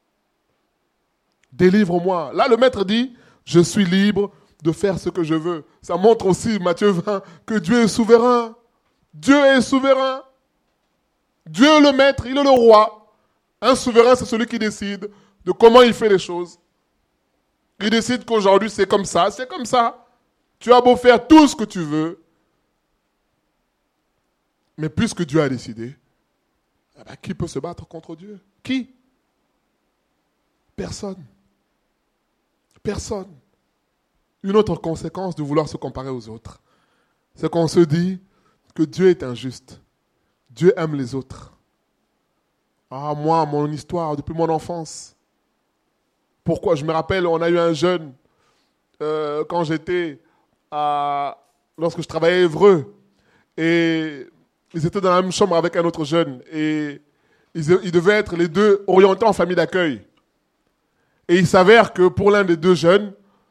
Délivre-moi. Là, le maître dit, je suis libre de faire ce que je veux. Ça montre aussi, Matthieu 20, que Dieu est souverain. Dieu est souverain. Dieu est le maître, il est le roi. Un souverain, c'est celui qui décide de comment il fait les choses. Il décide qu'aujourd'hui, c'est comme ça, c'est comme ça. Tu as beau faire tout ce que tu veux. Mais puisque Dieu a décidé, qui peut se battre contre Dieu? Qui? Personne. Personne. Une autre conséquence de vouloir se comparer aux autres, c'est qu'on se dit que Dieu est injuste. Dieu aime les autres. Ah, moi, mon histoire, depuis mon enfance. Pourquoi? Je me rappelle, on a eu un jeune, quand lorsque je travaillais à Évreux, et ils étaient dans la même chambre avec un autre jeune, et ils devaient être les deux orientés en famille d'accueil. Et il s'avère que pour l'un des deux jeunes,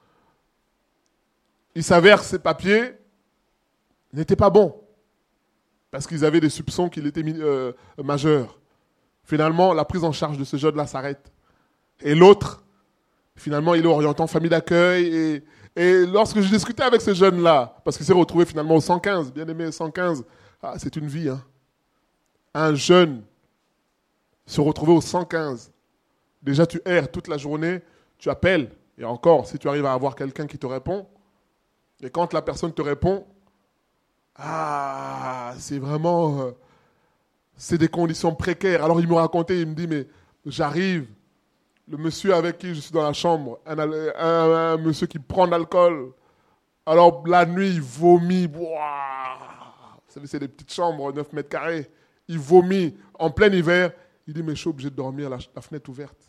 il s'avère que ses papiers n'étaient pas bons. Parce qu'ils avaient des soupçons qu'il était majeur. Finalement, la prise en charge de ce jeune-là s'arrête. Et l'autre Finalement, il est orienté en famille d'accueil. Et lorsque je discutais avec ce jeune-là, parce qu'il s'est retrouvé finalement au 115, bien aimé 115, c'est une vie. Hein. Un jeune se retrouver au 115. Déjà, tu erres toute la journée, tu appelles. Et encore, si tu arrives à avoir quelqu'un qui te répond, et quand la personne te répond, c'est vraiment... c'est des conditions précaires. Alors il me racontait, il me dit, mais j'arrive, le monsieur avec qui je suis dans la chambre, un monsieur qui prend de l'alcool, alors la nuit il vomit, vous savez c'est des petites chambres, 9 mètres carrés, il vomit en plein hiver, il dit mais je suis obligé de dormir la fenêtre ouverte.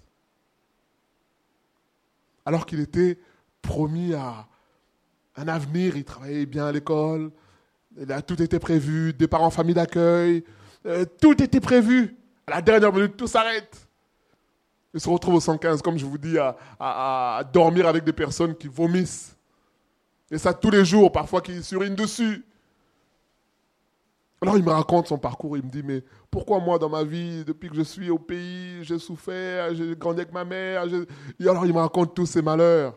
Alors qu'il était promis à un avenir, il travaillait bien à l'école, tout était prévu, départ en famille d'accueil, tout était prévu. À la dernière minute, tout s'arrête. Il se retrouve au 115, comme je vous dis, à dormir avec des personnes qui vomissent. Et ça tous les jours, parfois qui surinent dessus. Alors il me raconte son parcours, il me dit, mais pourquoi moi dans ma vie, depuis que je suis au pays, j'ai souffert, j'ai grandi avec ma mère, Et alors il me raconte tous ses malheurs.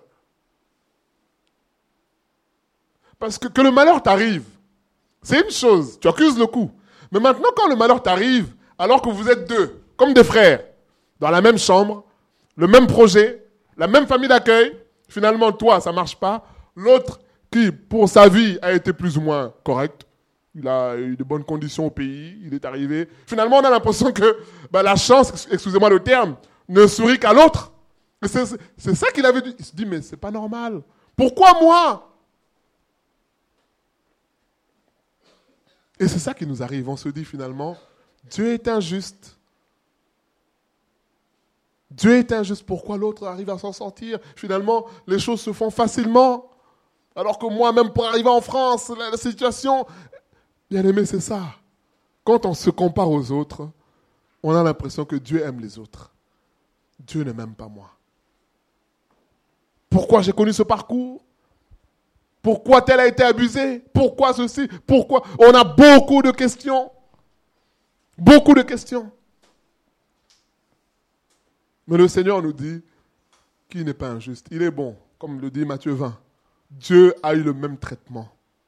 Parce que le malheur t'arrive, c'est une chose, tu accuses le coup. Mais maintenant quand le malheur t'arrive, alors que vous êtes deux, comme des frères, dans la même chambre, le même projet, la même famille d'accueil, finalement toi ça ne marche pas, l'autre qui pour sa vie a été plus ou moins correct, il a eu de bonnes conditions au pays, il est arrivé. Finalement, on a l'impression que la chance, excusez-moi le terme, ne sourit qu'à l'autre. C'est ça qu'il avait dit. Il se dit, mais c'est pas normal. Pourquoi moi? Et c'est ça qui nous arrive. On se dit finalement, Dieu est injuste. Dieu est injuste. Pourquoi l'autre arrive à s'en sortir? Finalement, les choses se font facilement. Alors que moi, même pour arriver en France, la situation... Bien aimé, c'est ça. Quand on se compare aux autres, on a l'impression que Dieu aime les autres. Dieu ne m'aime pas moi. Pourquoi j'ai connu ce parcours? Pourquoi tel a été abusé? Pourquoi ceci? Pourquoi? On a beaucoup de questions. Beaucoup de questions. Mais le Seigneur nous dit qu'il n'est pas injuste. Il est bon, comme le dit Matthieu 20. Dieu a eu le même traitement.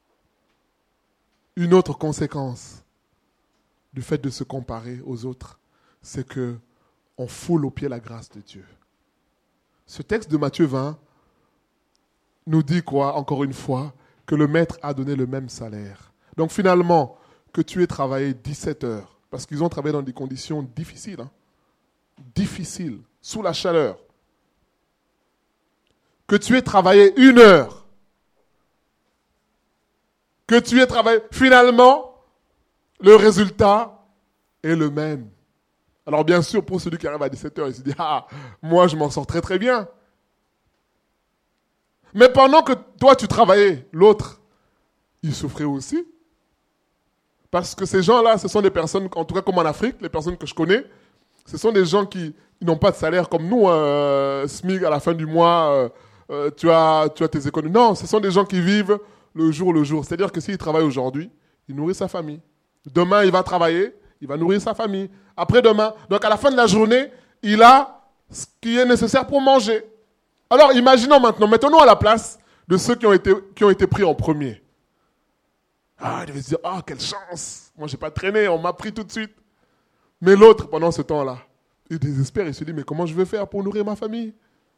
Une autre conséquence du fait de se comparer aux autres, c'est qu'on foule aux pieds la grâce de Dieu. Ce texte de Matthieu 20 nous dit quoi, encore une fois, que le maître a donné le même salaire. Donc finalement, que tu aies travaillé 17 heures, parce qu'ils ont travaillé dans des conditions difficiles, difficiles, sous la chaleur, que tu aies travaillé 1 heure, que tu aies travaillé, finalement, le résultat est le même. Alors bien sûr, pour celui qui arrive à 17h, il se dit, moi je m'en sors très très bien. Mais pendant que toi tu travaillais, l'autre, il souffrait aussi. Parce que ces gens-là, ce sont des personnes, en tout cas comme en Afrique, les personnes que je connais, ce sont des gens qui n'ont pas de salaire comme nous, SMIC à la fin du mois, tu as tes économies. Non, ce sont des gens qui vivent le jour. C'est-à-dire que s'il travaille aujourd'hui, il nourrit sa famille. Demain, il va travailler, il va nourrir sa famille. Après-demain, donc à la fin de la journée, il a ce qui est nécessaire pour manger. Alors imaginons maintenant, mettons-nous à la place de ceux qui ont été pris en premier. Il devait se dire, quelle chance, moi j'ai pas traîné, on m'a pris tout de suite. Mais l'autre, pendant ce temps-là, il désespère, il se dit, mais comment je vais faire pour nourrir ma famille?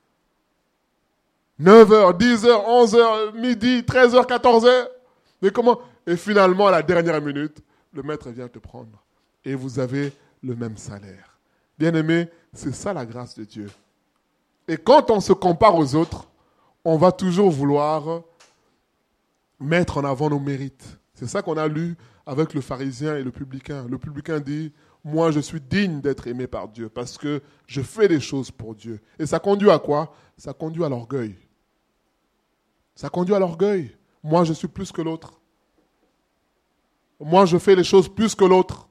9h, 10h, 11h, midi, 13h, 14h. Mais comment? Et finalement, à la dernière minute, le maître vient te prendre. Et vous avez le même salaire. Bien-aimé, c'est ça la grâce de Dieu. Et quand on se compare aux autres, on va toujours vouloir mettre en avant nos mérites. C'est ça qu'on a lu avec le pharisien et le publicain. Le publicain dit, moi je suis digne d'être aimé par Dieu parce que je fais des choses pour Dieu. Et ça conduit à quoi? Ça conduit à l'orgueil. Ça conduit à l'orgueil. Moi, je suis plus que l'autre. Moi, je fais les choses plus que l'autre.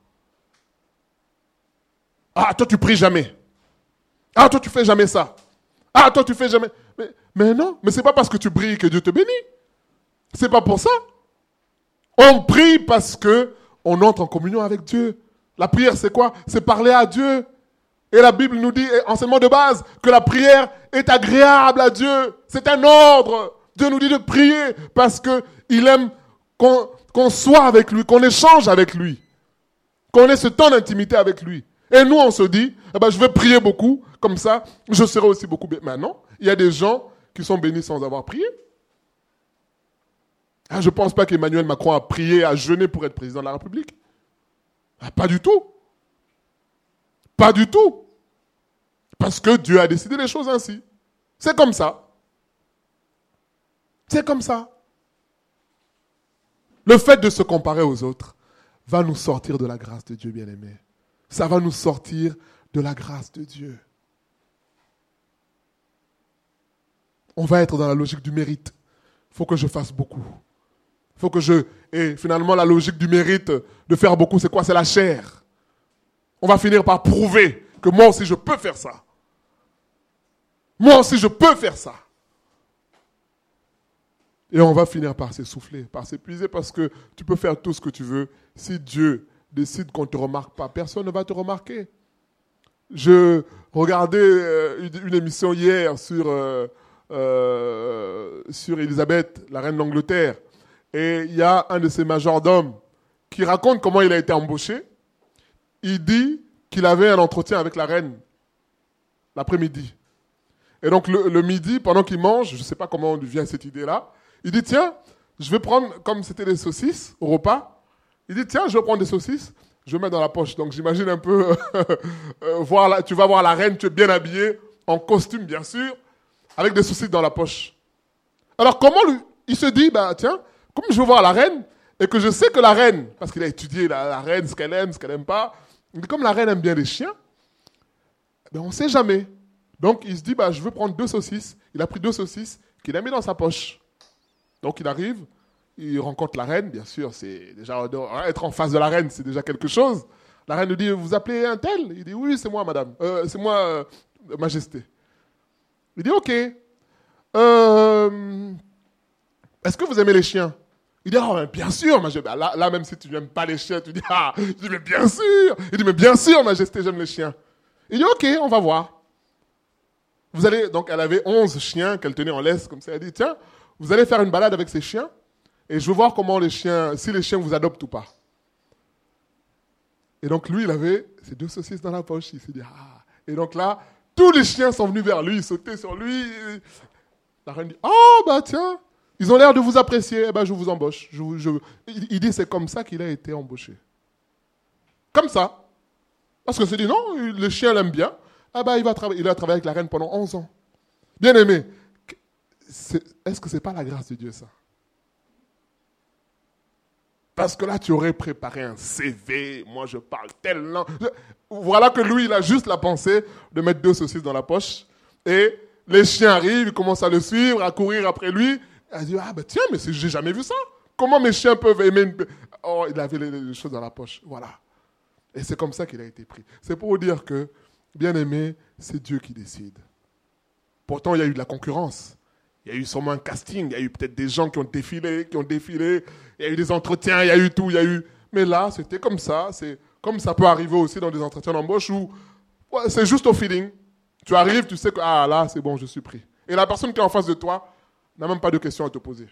Toi, tu pries jamais. Toi, tu fais jamais ça. Toi, tu fais jamais... Mais non, mais c'est pas parce que tu pries que Dieu te bénit. C'est pas pour ça. On prie parce que on entre en communion avec Dieu. La prière, c'est quoi? C'est parler à Dieu. Et la Bible nous dit, enseignement de base, que la prière est agréable à Dieu. C'est un ordre. Dieu nous dit de prier parce qu'il aime qu'on soit avec lui, qu'on échange avec lui, qu'on ait ce temps d'intimité avec lui. Et nous, on se dit, je vais prier beaucoup, comme ça, je serai aussi beaucoup béni. Mais non, il y a des gens qui sont bénis sans avoir prié. Je ne pense pas qu'Emmanuel Macron a prié, a jeûné pour être président de la République. Pas du tout. Pas du tout. Parce que Dieu a décidé les choses ainsi. C'est comme ça. C'est comme ça. Le fait de se comparer aux autres va nous sortir de la grâce de Dieu, bien-aimé. Ça va nous sortir de la grâce de Dieu. On va être dans la logique du mérite. Il faut que je fasse beaucoup. Et finalement, la logique du mérite de faire beaucoup, c'est quoi? C'est la chair. On va finir par prouver que moi aussi je peux faire ça. Moi aussi je peux faire ça. Et on va finir par s'essouffler, par s'épuiser, parce que tu peux faire tout ce que tu veux. Si Dieu décide qu'on ne te remarque pas, personne ne va te remarquer. Je regardais une émission hier sur Élisabeth, la reine d'Angleterre. Et il y a un de ses majordomes qui raconte comment il a été embauché. Il dit qu'il avait un entretien avec la reine l'après-midi. Et donc le midi, pendant qu'il mange, je ne sais pas comment lui vient cette idée-là, il dit, tiens, je vais prendre, comme c'était des saucisses au repas, il dit, tiens, je vais prendre des saucisses, je vais mettre dans la poche. Donc j'imagine un peu, tu vas voir la reine, tu es bien habillé, en costume bien sûr, avec des saucisses dans la poche. Alors comment il se dit, tiens, comme je veux voir la reine, et que je sais que la reine, parce qu'il a étudié la reine, ce qu'elle aime pas, il dit, comme la reine aime bien les chiens, on ne sait jamais. Donc il se dit, je veux prendre 2 saucisses. Il a pris 2 saucisses qu'il a mis dans sa poche. Donc il arrive, il rencontre la reine, bien sûr, c'est déjà être en face de la reine, c'est déjà quelque chose. La reine lui dit, vous appelez un tel? Il dit, oui, c'est moi, madame. C'est moi, majesté. Il dit, ok. Est-ce que vous aimez les chiens? Il dit, bien sûr, majesté. Là, même si tu n'aimes pas les chiens, tu dis, il dit, mais bien sûr. Il dit, mais bien sûr, majesté, j'aime les chiens. Il dit, ok, on va voir. Donc elle avait 11 chiens qu'elle tenait en laisse, comme ça. Elle dit, tiens, vous allez faire une balade avec ces chiens, et je veux voir si les chiens vous adoptent ou pas. Et donc lui, il avait ses 2 saucisses dans la poche. Il s'est dit, Et donc là, tous les chiens sont venus vers lui, ils sautaient sur lui. La reine dit, tiens, ils ont l'air de vous apprécier, je vous embauche. Il dit, c'est comme ça qu'il a été embauché. Comme ça. Parce que c'est dit, non, les chiens l'aiment bien. Il a travaillé avec la reine pendant 11 ans. Bien aimé, est-ce que ce n'est pas la grâce de Dieu, ça? Parce que là, tu aurais préparé un CV, moi je parle tel langue. Voilà que lui, il a juste la pensée de mettre 2 saucisses dans la poche. Et les chiens arrivent, ils commencent à le suivre, à courir après lui. Il dit, tiens, mais j'ai jamais vu ça. Comment mes chiens peuvent aimer il avait les choses dans la poche. Voilà. Et c'est comme ça qu'il a été pris. C'est pour vous dire que, bien aimé, c'est Dieu qui décide. Pourtant, il y a eu de la concurrence. Il y a eu sûrement un casting. Il y a eu peut-être des gens qui ont défilé. Il y a eu des entretiens, il y a eu tout. Mais là, c'était comme ça. C'est comme ça peut arriver aussi dans des entretiens d'embauche où c'est juste au feeling. Tu arrives, tu sais que là, c'est bon, je suis pris. Et la personne qui est en face de toi n'a même pas de questions à te poser.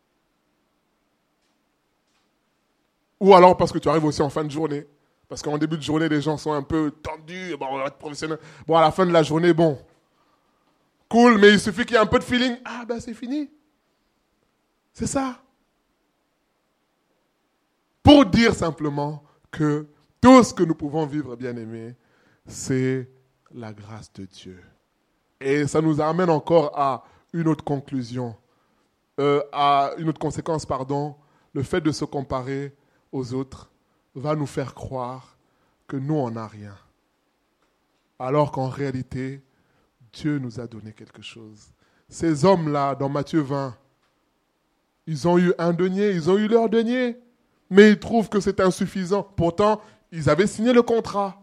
Ou alors parce que tu arrives aussi en fin de journée. Parce qu'en début de journée, les gens sont un peu tendus. On va être professionnel. À la fin de la journée, cool, mais il suffit qu'il y ait un peu de feeling. C'est fini. C'est ça. Pour dire simplement que tout ce que nous pouvons vivre, bien-aimés, c'est la grâce de Dieu. Et ça nous amène encore à une autre conclusion, à une autre conséquence, le fait de se comparer aux autres va nous faire croire que nous, on n'a rien. Alors qu'en réalité, Dieu nous a donné quelque chose. Ces hommes-là, dans Matthieu 20, ils ont eu un denier, ils ont eu leur denier, mais ils trouvent que c'est insuffisant. Pourtant, ils avaient signé le contrat.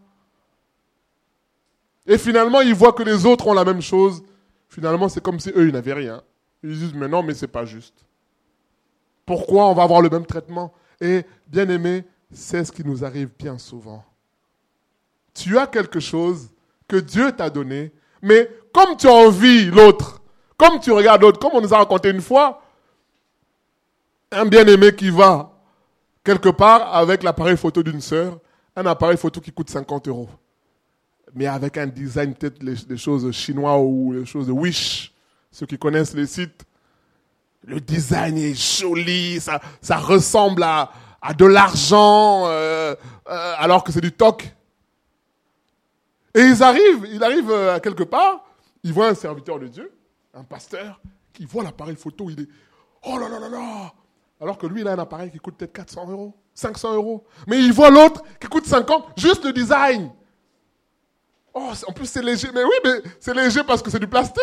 Et finalement, ils voient que les autres ont la même chose. Finalement, c'est comme si eux, ils n'avaient rien. Ils disent, mais non, mais c'est pas juste. Pourquoi on va avoir le même traitement? Et, bien aimé, c'est ce qui nous arrive bien souvent. Tu as quelque chose, que Dieu t'a donné, mais comme tu envies l'autre, comme tu regardes l'autre, comme on nous a raconté une fois, un bien-aimé qui va quelque part avec l'appareil photo d'une sœur, un appareil photo qui coûte 50 euros, mais avec un design peut-être des choses chinois ou les choses de Wish, ceux qui connaissent les sites. Le design est joli, ça ressemble à de l'argent, alors que c'est du toc. Et il arrive à quelque part, il voit un serviteur de Dieu, un pasteur, qui voit l'appareil photo, il est « Oh là là là là !» Alors que lui, il a un appareil qui coûte peut-être 400 euros, 500 euros. Mais il voit l'autre qui coûte 50, juste le design. Oh, en plus c'est léger. Mais oui, mais c'est léger parce que c'est du plastique.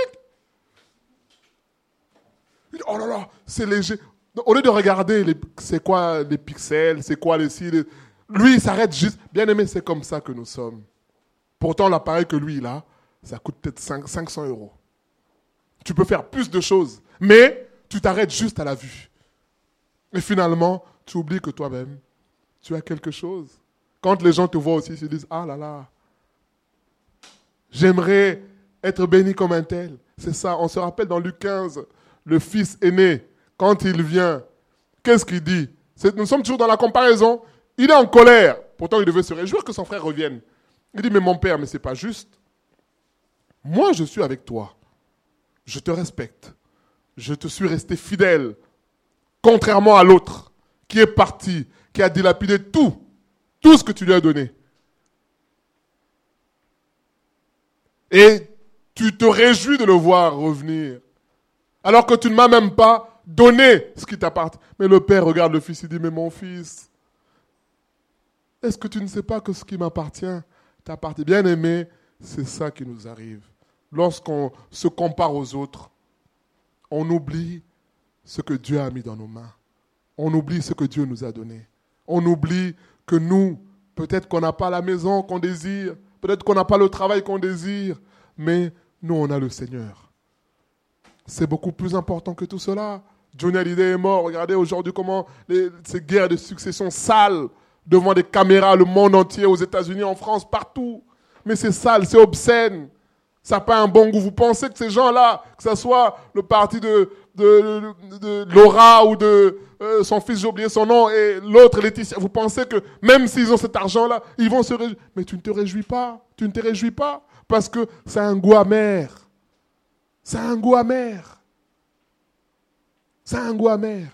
Il dit, oh là là, c'est léger. Donc, au lieu de regarder c'est quoi les pixels, c'est quoi les cils, lui, il s'arrête juste. Bien aimé, c'est comme ça que nous sommes. Pourtant, l'appareil que lui, il a, ça coûte peut-être 500 euros. Tu peux faire plus de choses, mais tu t'arrêtes juste à la vue. Et finalement, tu oublies que toi-même, tu as quelque chose. Quand les gens te voient aussi, ils se disent, ah là là, j'aimerais être béni comme un tel. C'est ça, on se rappelle dans Luc 15, le fils aîné, quand il vient, qu'est-ce qu'il dit? Nous sommes toujours dans la comparaison. Il est en colère. Pourtant, il devait se réjouir que son frère revienne. Il dit, mais mon père, mais c'est pas juste. Moi, je suis avec toi. Je te respecte. Je te suis resté fidèle. Contrairement à l'autre, qui est parti, qui a dilapidé tout ce que tu lui as donné. Et tu te réjouis de le voir revenir. Alors que tu ne m'as même pas donné ce qui t'appartient. Mais le père regarde le fils et dit, mais mon fils, est-ce que tu ne sais pas que ce qui m'appartient t'appartient? Bien aimé, c'est ça qui nous arrive. Lorsqu'on se compare aux autres, on oublie ce que Dieu a mis dans nos mains. On oublie ce que Dieu nous a donné. On oublie que nous, peut-être qu'on n'a pas la maison qu'on désire, peut-être qu'on n'a pas le travail qu'on désire, mais nous, on a le Seigneur. C'est beaucoup plus important que tout cela. Johnny Hallyday est mort. Regardez aujourd'hui comment ces guerres de succession sales devant des caméras, le monde entier, aux États-Unis, en France, partout. Mais c'est sale, c'est obscène. Ça n'a pas un bon goût. Vous pensez que ces gens-là, que ce soit le parti de Laura ou de son fils, j'ai oublié son nom, et l'autre, Laetitia, vous pensez que même s'ils ont cet argent-là, ils vont se réjouir. Mais tu ne te réjouis pas. Tu ne te réjouis pas parce que ça a un goût amer. Ça a un goût amer. Ça a un goût amer.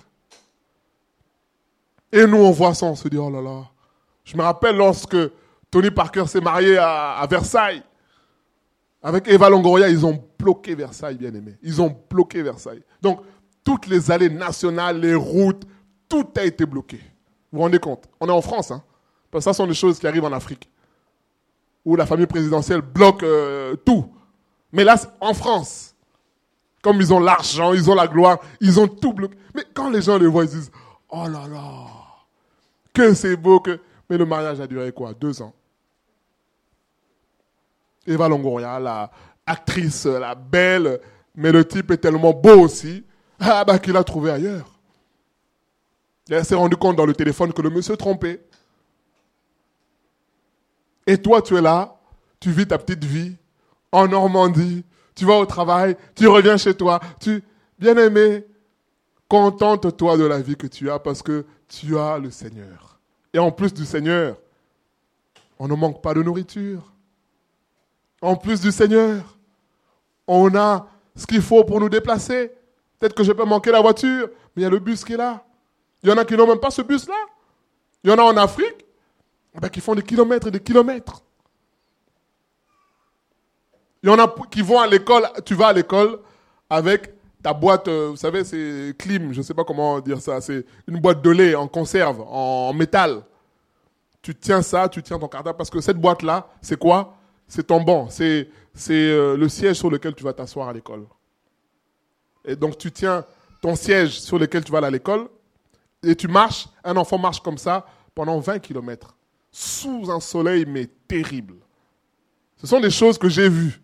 Et nous, on voit ça, on se dit, oh là là. Je me rappelle lorsque Tony Parker s'est marié à Versailles. Avec Eva Longoria, ils ont bloqué Versailles, bien aimé. Ils ont bloqué Versailles. Donc, toutes les allées nationales, les routes, tout a été bloqué. Vous vous rendez compte? On est en France, hein. Parce que ça sont des choses qui arrivent en Afrique. Où la famille présidentielle bloque tout. Mais là, en France, comme ils ont l'argent, ils ont la gloire, ils ont tout bloqué. Mais quand les gens les voient, ils disent, oh là là, que c'est beau que... Mais le mariage a duré quoi? 2 ans. Eva Longoria, la actrice, la belle, mais le type est tellement beau aussi, qu'il a trouvé ailleurs. Et elle s'est rendu compte dans le téléphone que le monsieur trompait. Et toi, tu es là, tu vis ta petite vie en Normandie, tu vas au travail, tu reviens chez toi, bien-aimé, contente-toi de la vie que tu as parce que tu as le Seigneur. Et en plus du Seigneur, on ne manque pas de nourriture. En plus du Seigneur, on a ce qu'il faut pour nous déplacer. Peut-être que je peux manquer la voiture, mais il y a le bus qui est là. Il y en a qui n'ont même pas ce bus-là. Il y en a en Afrique qui font des kilomètres et des kilomètres. Il y en a qui vont à l'école, tu vas à l'école avec ta boîte, vous savez, c'est clim, je ne sais pas comment dire ça, c'est une boîte de lait en conserve, en métal. Tu tiens ça, tu tiens ton cartable, parce que cette boîte-là, c'est quoi? C'est ton banc, c'est le siège sur lequel tu vas t'asseoir à l'école. Et donc tu tiens ton siège sur lequel tu vas aller à l'école, et tu marches, un enfant marche comme ça pendant 20 kilomètres, sous un soleil mais terrible. Ce sont des choses que j'ai vues.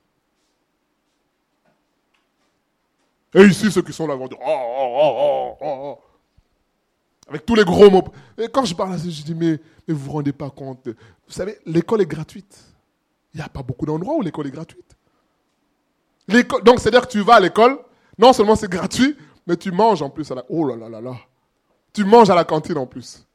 Et ici, ceux qui sont là vont dire oh. Avec tous les gros mots. Et quand je parle à ça, je dis mais vous vous rendez pas compte. Vous savez, l'école est gratuite. Il n'y a pas beaucoup d'endroits où l'école est gratuite. Donc, c'est-à-dire que tu vas à l'école, non seulement c'est gratuit, mais tu manges en plus à la... Oh là là là là. Tu manges à la cantine en plus.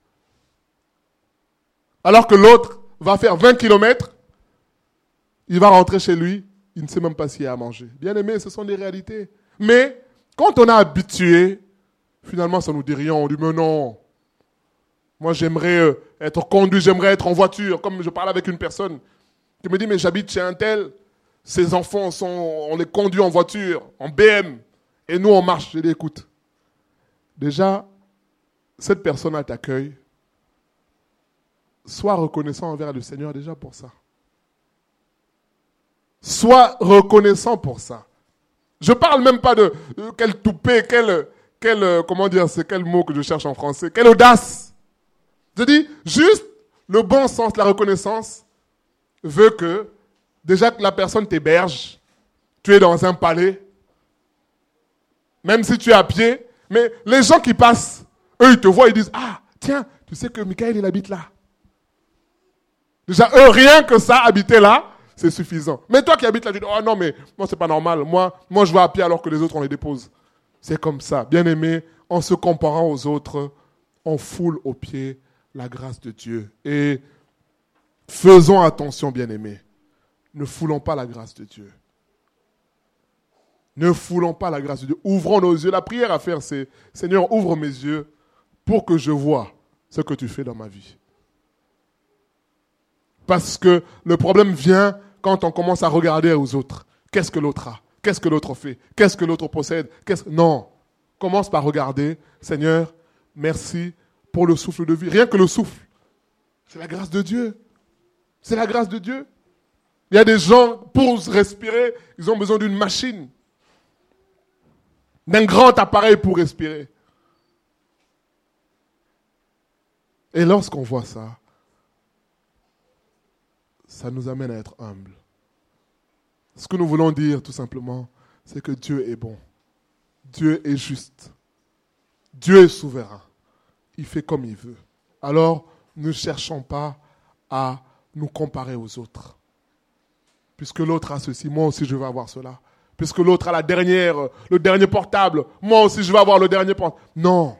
Alors que l'autre va faire 20 kilomètres, il va rentrer chez lui, il ne sait même pas s'il y a à manger. Bien aimé, ce sont des réalités. Mais quand on est habitué, finalement ça nous dit rien. On dit mais non, moi j'aimerais être conduit, j'aimerais être en voiture. Comme je parle avec une personne qui me dit mais j'habite chez un tel, ses enfants on les conduit en voiture, en BM, et nous on marche. Je dis écoute, déjà cette personne t'accueille. Sois reconnaissant envers le Seigneur déjà pour ça. Sois reconnaissant pour ça. Je parle même pas de quel toupet, comment dire, c'est quel mot que je cherche en français, quelle audace. Je dis juste le bon sens, la reconnaissance veut que déjà que la personne t'héberge, tu es dans un palais, même si tu es à pied, mais les gens qui passent, eux ils te voient, ils disent ah tiens, tu sais que Michael il habite là. Déjà, eux, rien que ça, habiter là, c'est suffisant. Mais toi qui habites là, tu dis, oh non, mais moi, c'est pas normal. Moi, je vais à pied alors que les autres, on les dépose. C'est comme ça. Bien aimé, en se comparant aux autres, on foule aux pieds la grâce de Dieu. Et faisons attention, bien aimé. Ne foulons pas la grâce de Dieu. Ne foulons pas la grâce de Dieu. Ouvrons nos yeux. La prière à faire, c'est, Seigneur, ouvre mes yeux pour que je voie ce que tu fais dans ma vie. Parce que le problème vient quand on commence à regarder aux autres. Qu'est-ce que l'autre a? Qu'est-ce que l'autre fait? Qu'est-ce que l'autre possède? Non. Commence par regarder. Seigneur, merci pour le souffle de vie. Rien que le souffle. C'est la grâce de Dieu. C'est la grâce de Dieu. Il y a des gens, pour respirer, ils ont besoin d'une machine. D'un grand appareil pour respirer. Et lorsqu'on voit ça, ça nous amène à être humbles. Ce que nous voulons dire, tout simplement, c'est que Dieu est bon. Dieu est juste. Dieu est souverain. Il fait comme il veut. Alors, ne cherchons pas à nous comparer aux autres. Puisque l'autre a ceci, moi aussi je vais avoir cela. Puisque l'autre a le dernier portable, moi aussi je vais avoir le dernier portable. Non.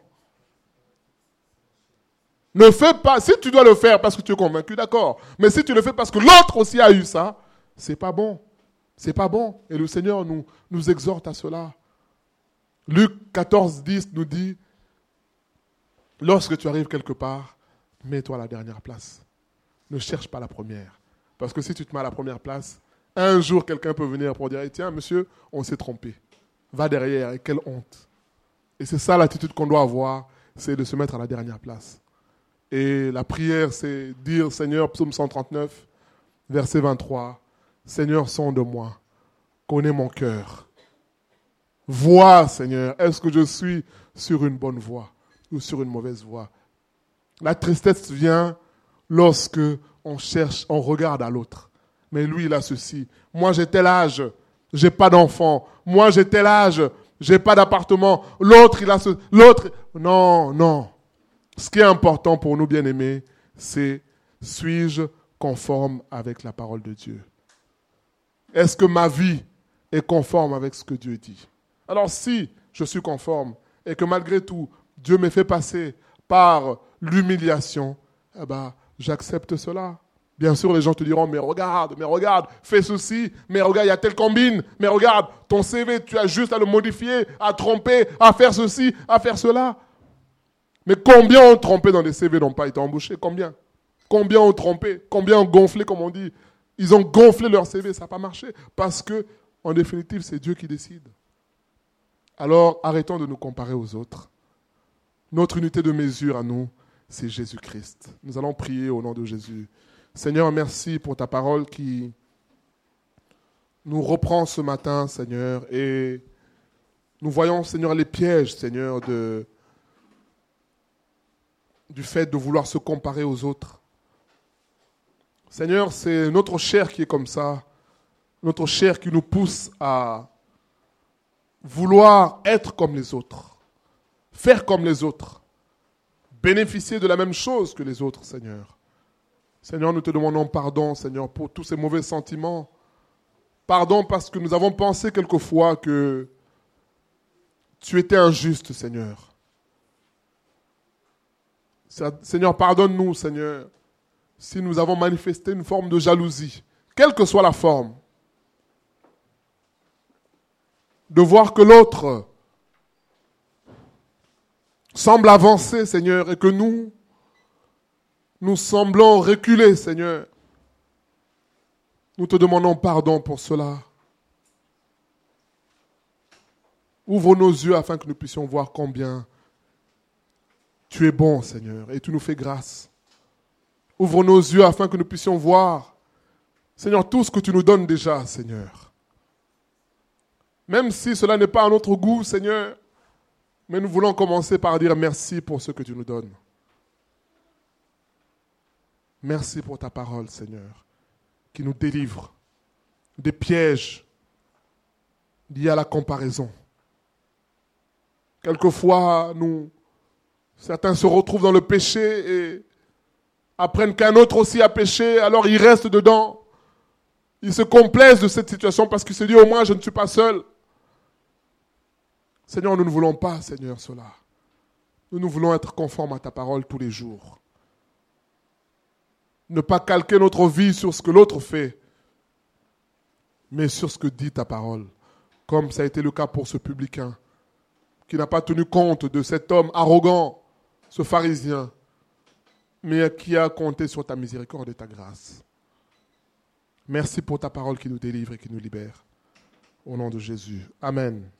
Ne fais pas, si tu dois le faire parce que tu es convaincu, d'accord. Mais si tu le fais parce que l'autre aussi a eu ça, c'est pas bon. C'est pas bon. Et le Seigneur nous exhorte à cela. Luc 14, 10 nous dit, lorsque tu arrives quelque part, mets-toi à la dernière place. Ne cherche pas la première. Parce que si tu te mets à la première place, un jour quelqu'un peut venir pour dire, tiens monsieur, on s'est trompé. Va derrière, et quelle honte. Et c'est ça l'attitude qu'on doit avoir, c'est de se mettre à la dernière place. Et la prière, c'est dire, Seigneur, psaume 139, verset 23, Seigneur, sonde-moi, connais mon cœur. Vois, Seigneur, est-ce que je suis sur une bonne voie ou sur une mauvaise voie? La tristesse vient lorsque on regarde à l'autre. Mais lui, il a ceci. Moi, j'ai tel âge, j'ai pas d'enfant. Moi, j'ai tel âge, j'ai pas d'appartement. L'autre, il a ce... L'autre... Non, non. Ce qui est important pour nous, bien-aimés, c'est suis-je conforme avec la parole de Dieu? Est-ce que ma vie est conforme avec ce que Dieu dit? Alors si je suis conforme et que malgré tout, Dieu me fait passer par l'humiliation, eh ben, j'accepte cela. Bien sûr, les gens te diront, mais regarde, fais ceci, mais regarde, il y a telle combine, mais regarde, ton CV, tu as juste à le modifier, à tromper, à faire ceci, à faire cela. Mais combien ont trompé dans des CV n'ont pas été embauchés? Combien ont trompé? Combien ont gonflé, comme on dit? Ils ont gonflé leur CV, ça n'a pas marché. Parce que, en définitive, c'est Dieu qui décide. Alors, arrêtons de nous comparer aux autres. Notre unité de mesure à nous, c'est Jésus-Christ. Nous allons prier au nom de Jésus. Seigneur, merci pour ta parole qui nous reprend ce matin, Seigneur. Et nous voyons, Seigneur, les pièges, Seigneur, du fait de vouloir se comparer aux autres. Seigneur, c'est notre chair qui est comme ça, notre chair qui nous pousse à vouloir être comme les autres, faire comme les autres, bénéficier de la même chose que les autres, Seigneur. Seigneur, nous te demandons pardon, Seigneur, pour tous ces mauvais sentiments. Pardon parce que nous avons pensé quelquefois que tu étais injuste, Seigneur. Seigneur, pardonne-nous, Seigneur, si nous avons manifesté une forme de jalousie, quelle que soit la forme. De voir que l'autre semble avancer, Seigneur, et que nous semblons reculer, Seigneur. Nous te demandons pardon pour cela. Ouvre nos yeux afin que nous puissions voir combien tu es bon, Seigneur, et tu nous fais grâce. Ouvre nos yeux afin que nous puissions voir, Seigneur, tout ce que tu nous donnes déjà, Seigneur. Même si cela n'est pas à notre goût, Seigneur, mais nous voulons commencer par dire merci pour ce que tu nous donnes. Merci pour ta parole, Seigneur, qui nous délivre des pièges liés à la comparaison. Quelquefois, certains se retrouvent dans le péché et apprennent qu'un autre aussi a péché, alors ils restent dedans. Ils se complaisent de cette situation parce qu'ils se disent, au moins je ne suis pas seul. Seigneur, nous ne voulons pas, Seigneur, cela. Nous voulons être conformes à ta parole tous les jours. Ne pas calquer notre vie sur ce que l'autre fait, mais sur ce que dit ta parole. Comme ça a été le cas pour ce publicain, qui n'a pas tenu compte de cet homme arrogant, ce pharisien, mais qui a compté sur ta miséricorde et ta grâce. Merci pour ta parole qui nous délivre et qui nous libère. Au nom de Jésus. Amen.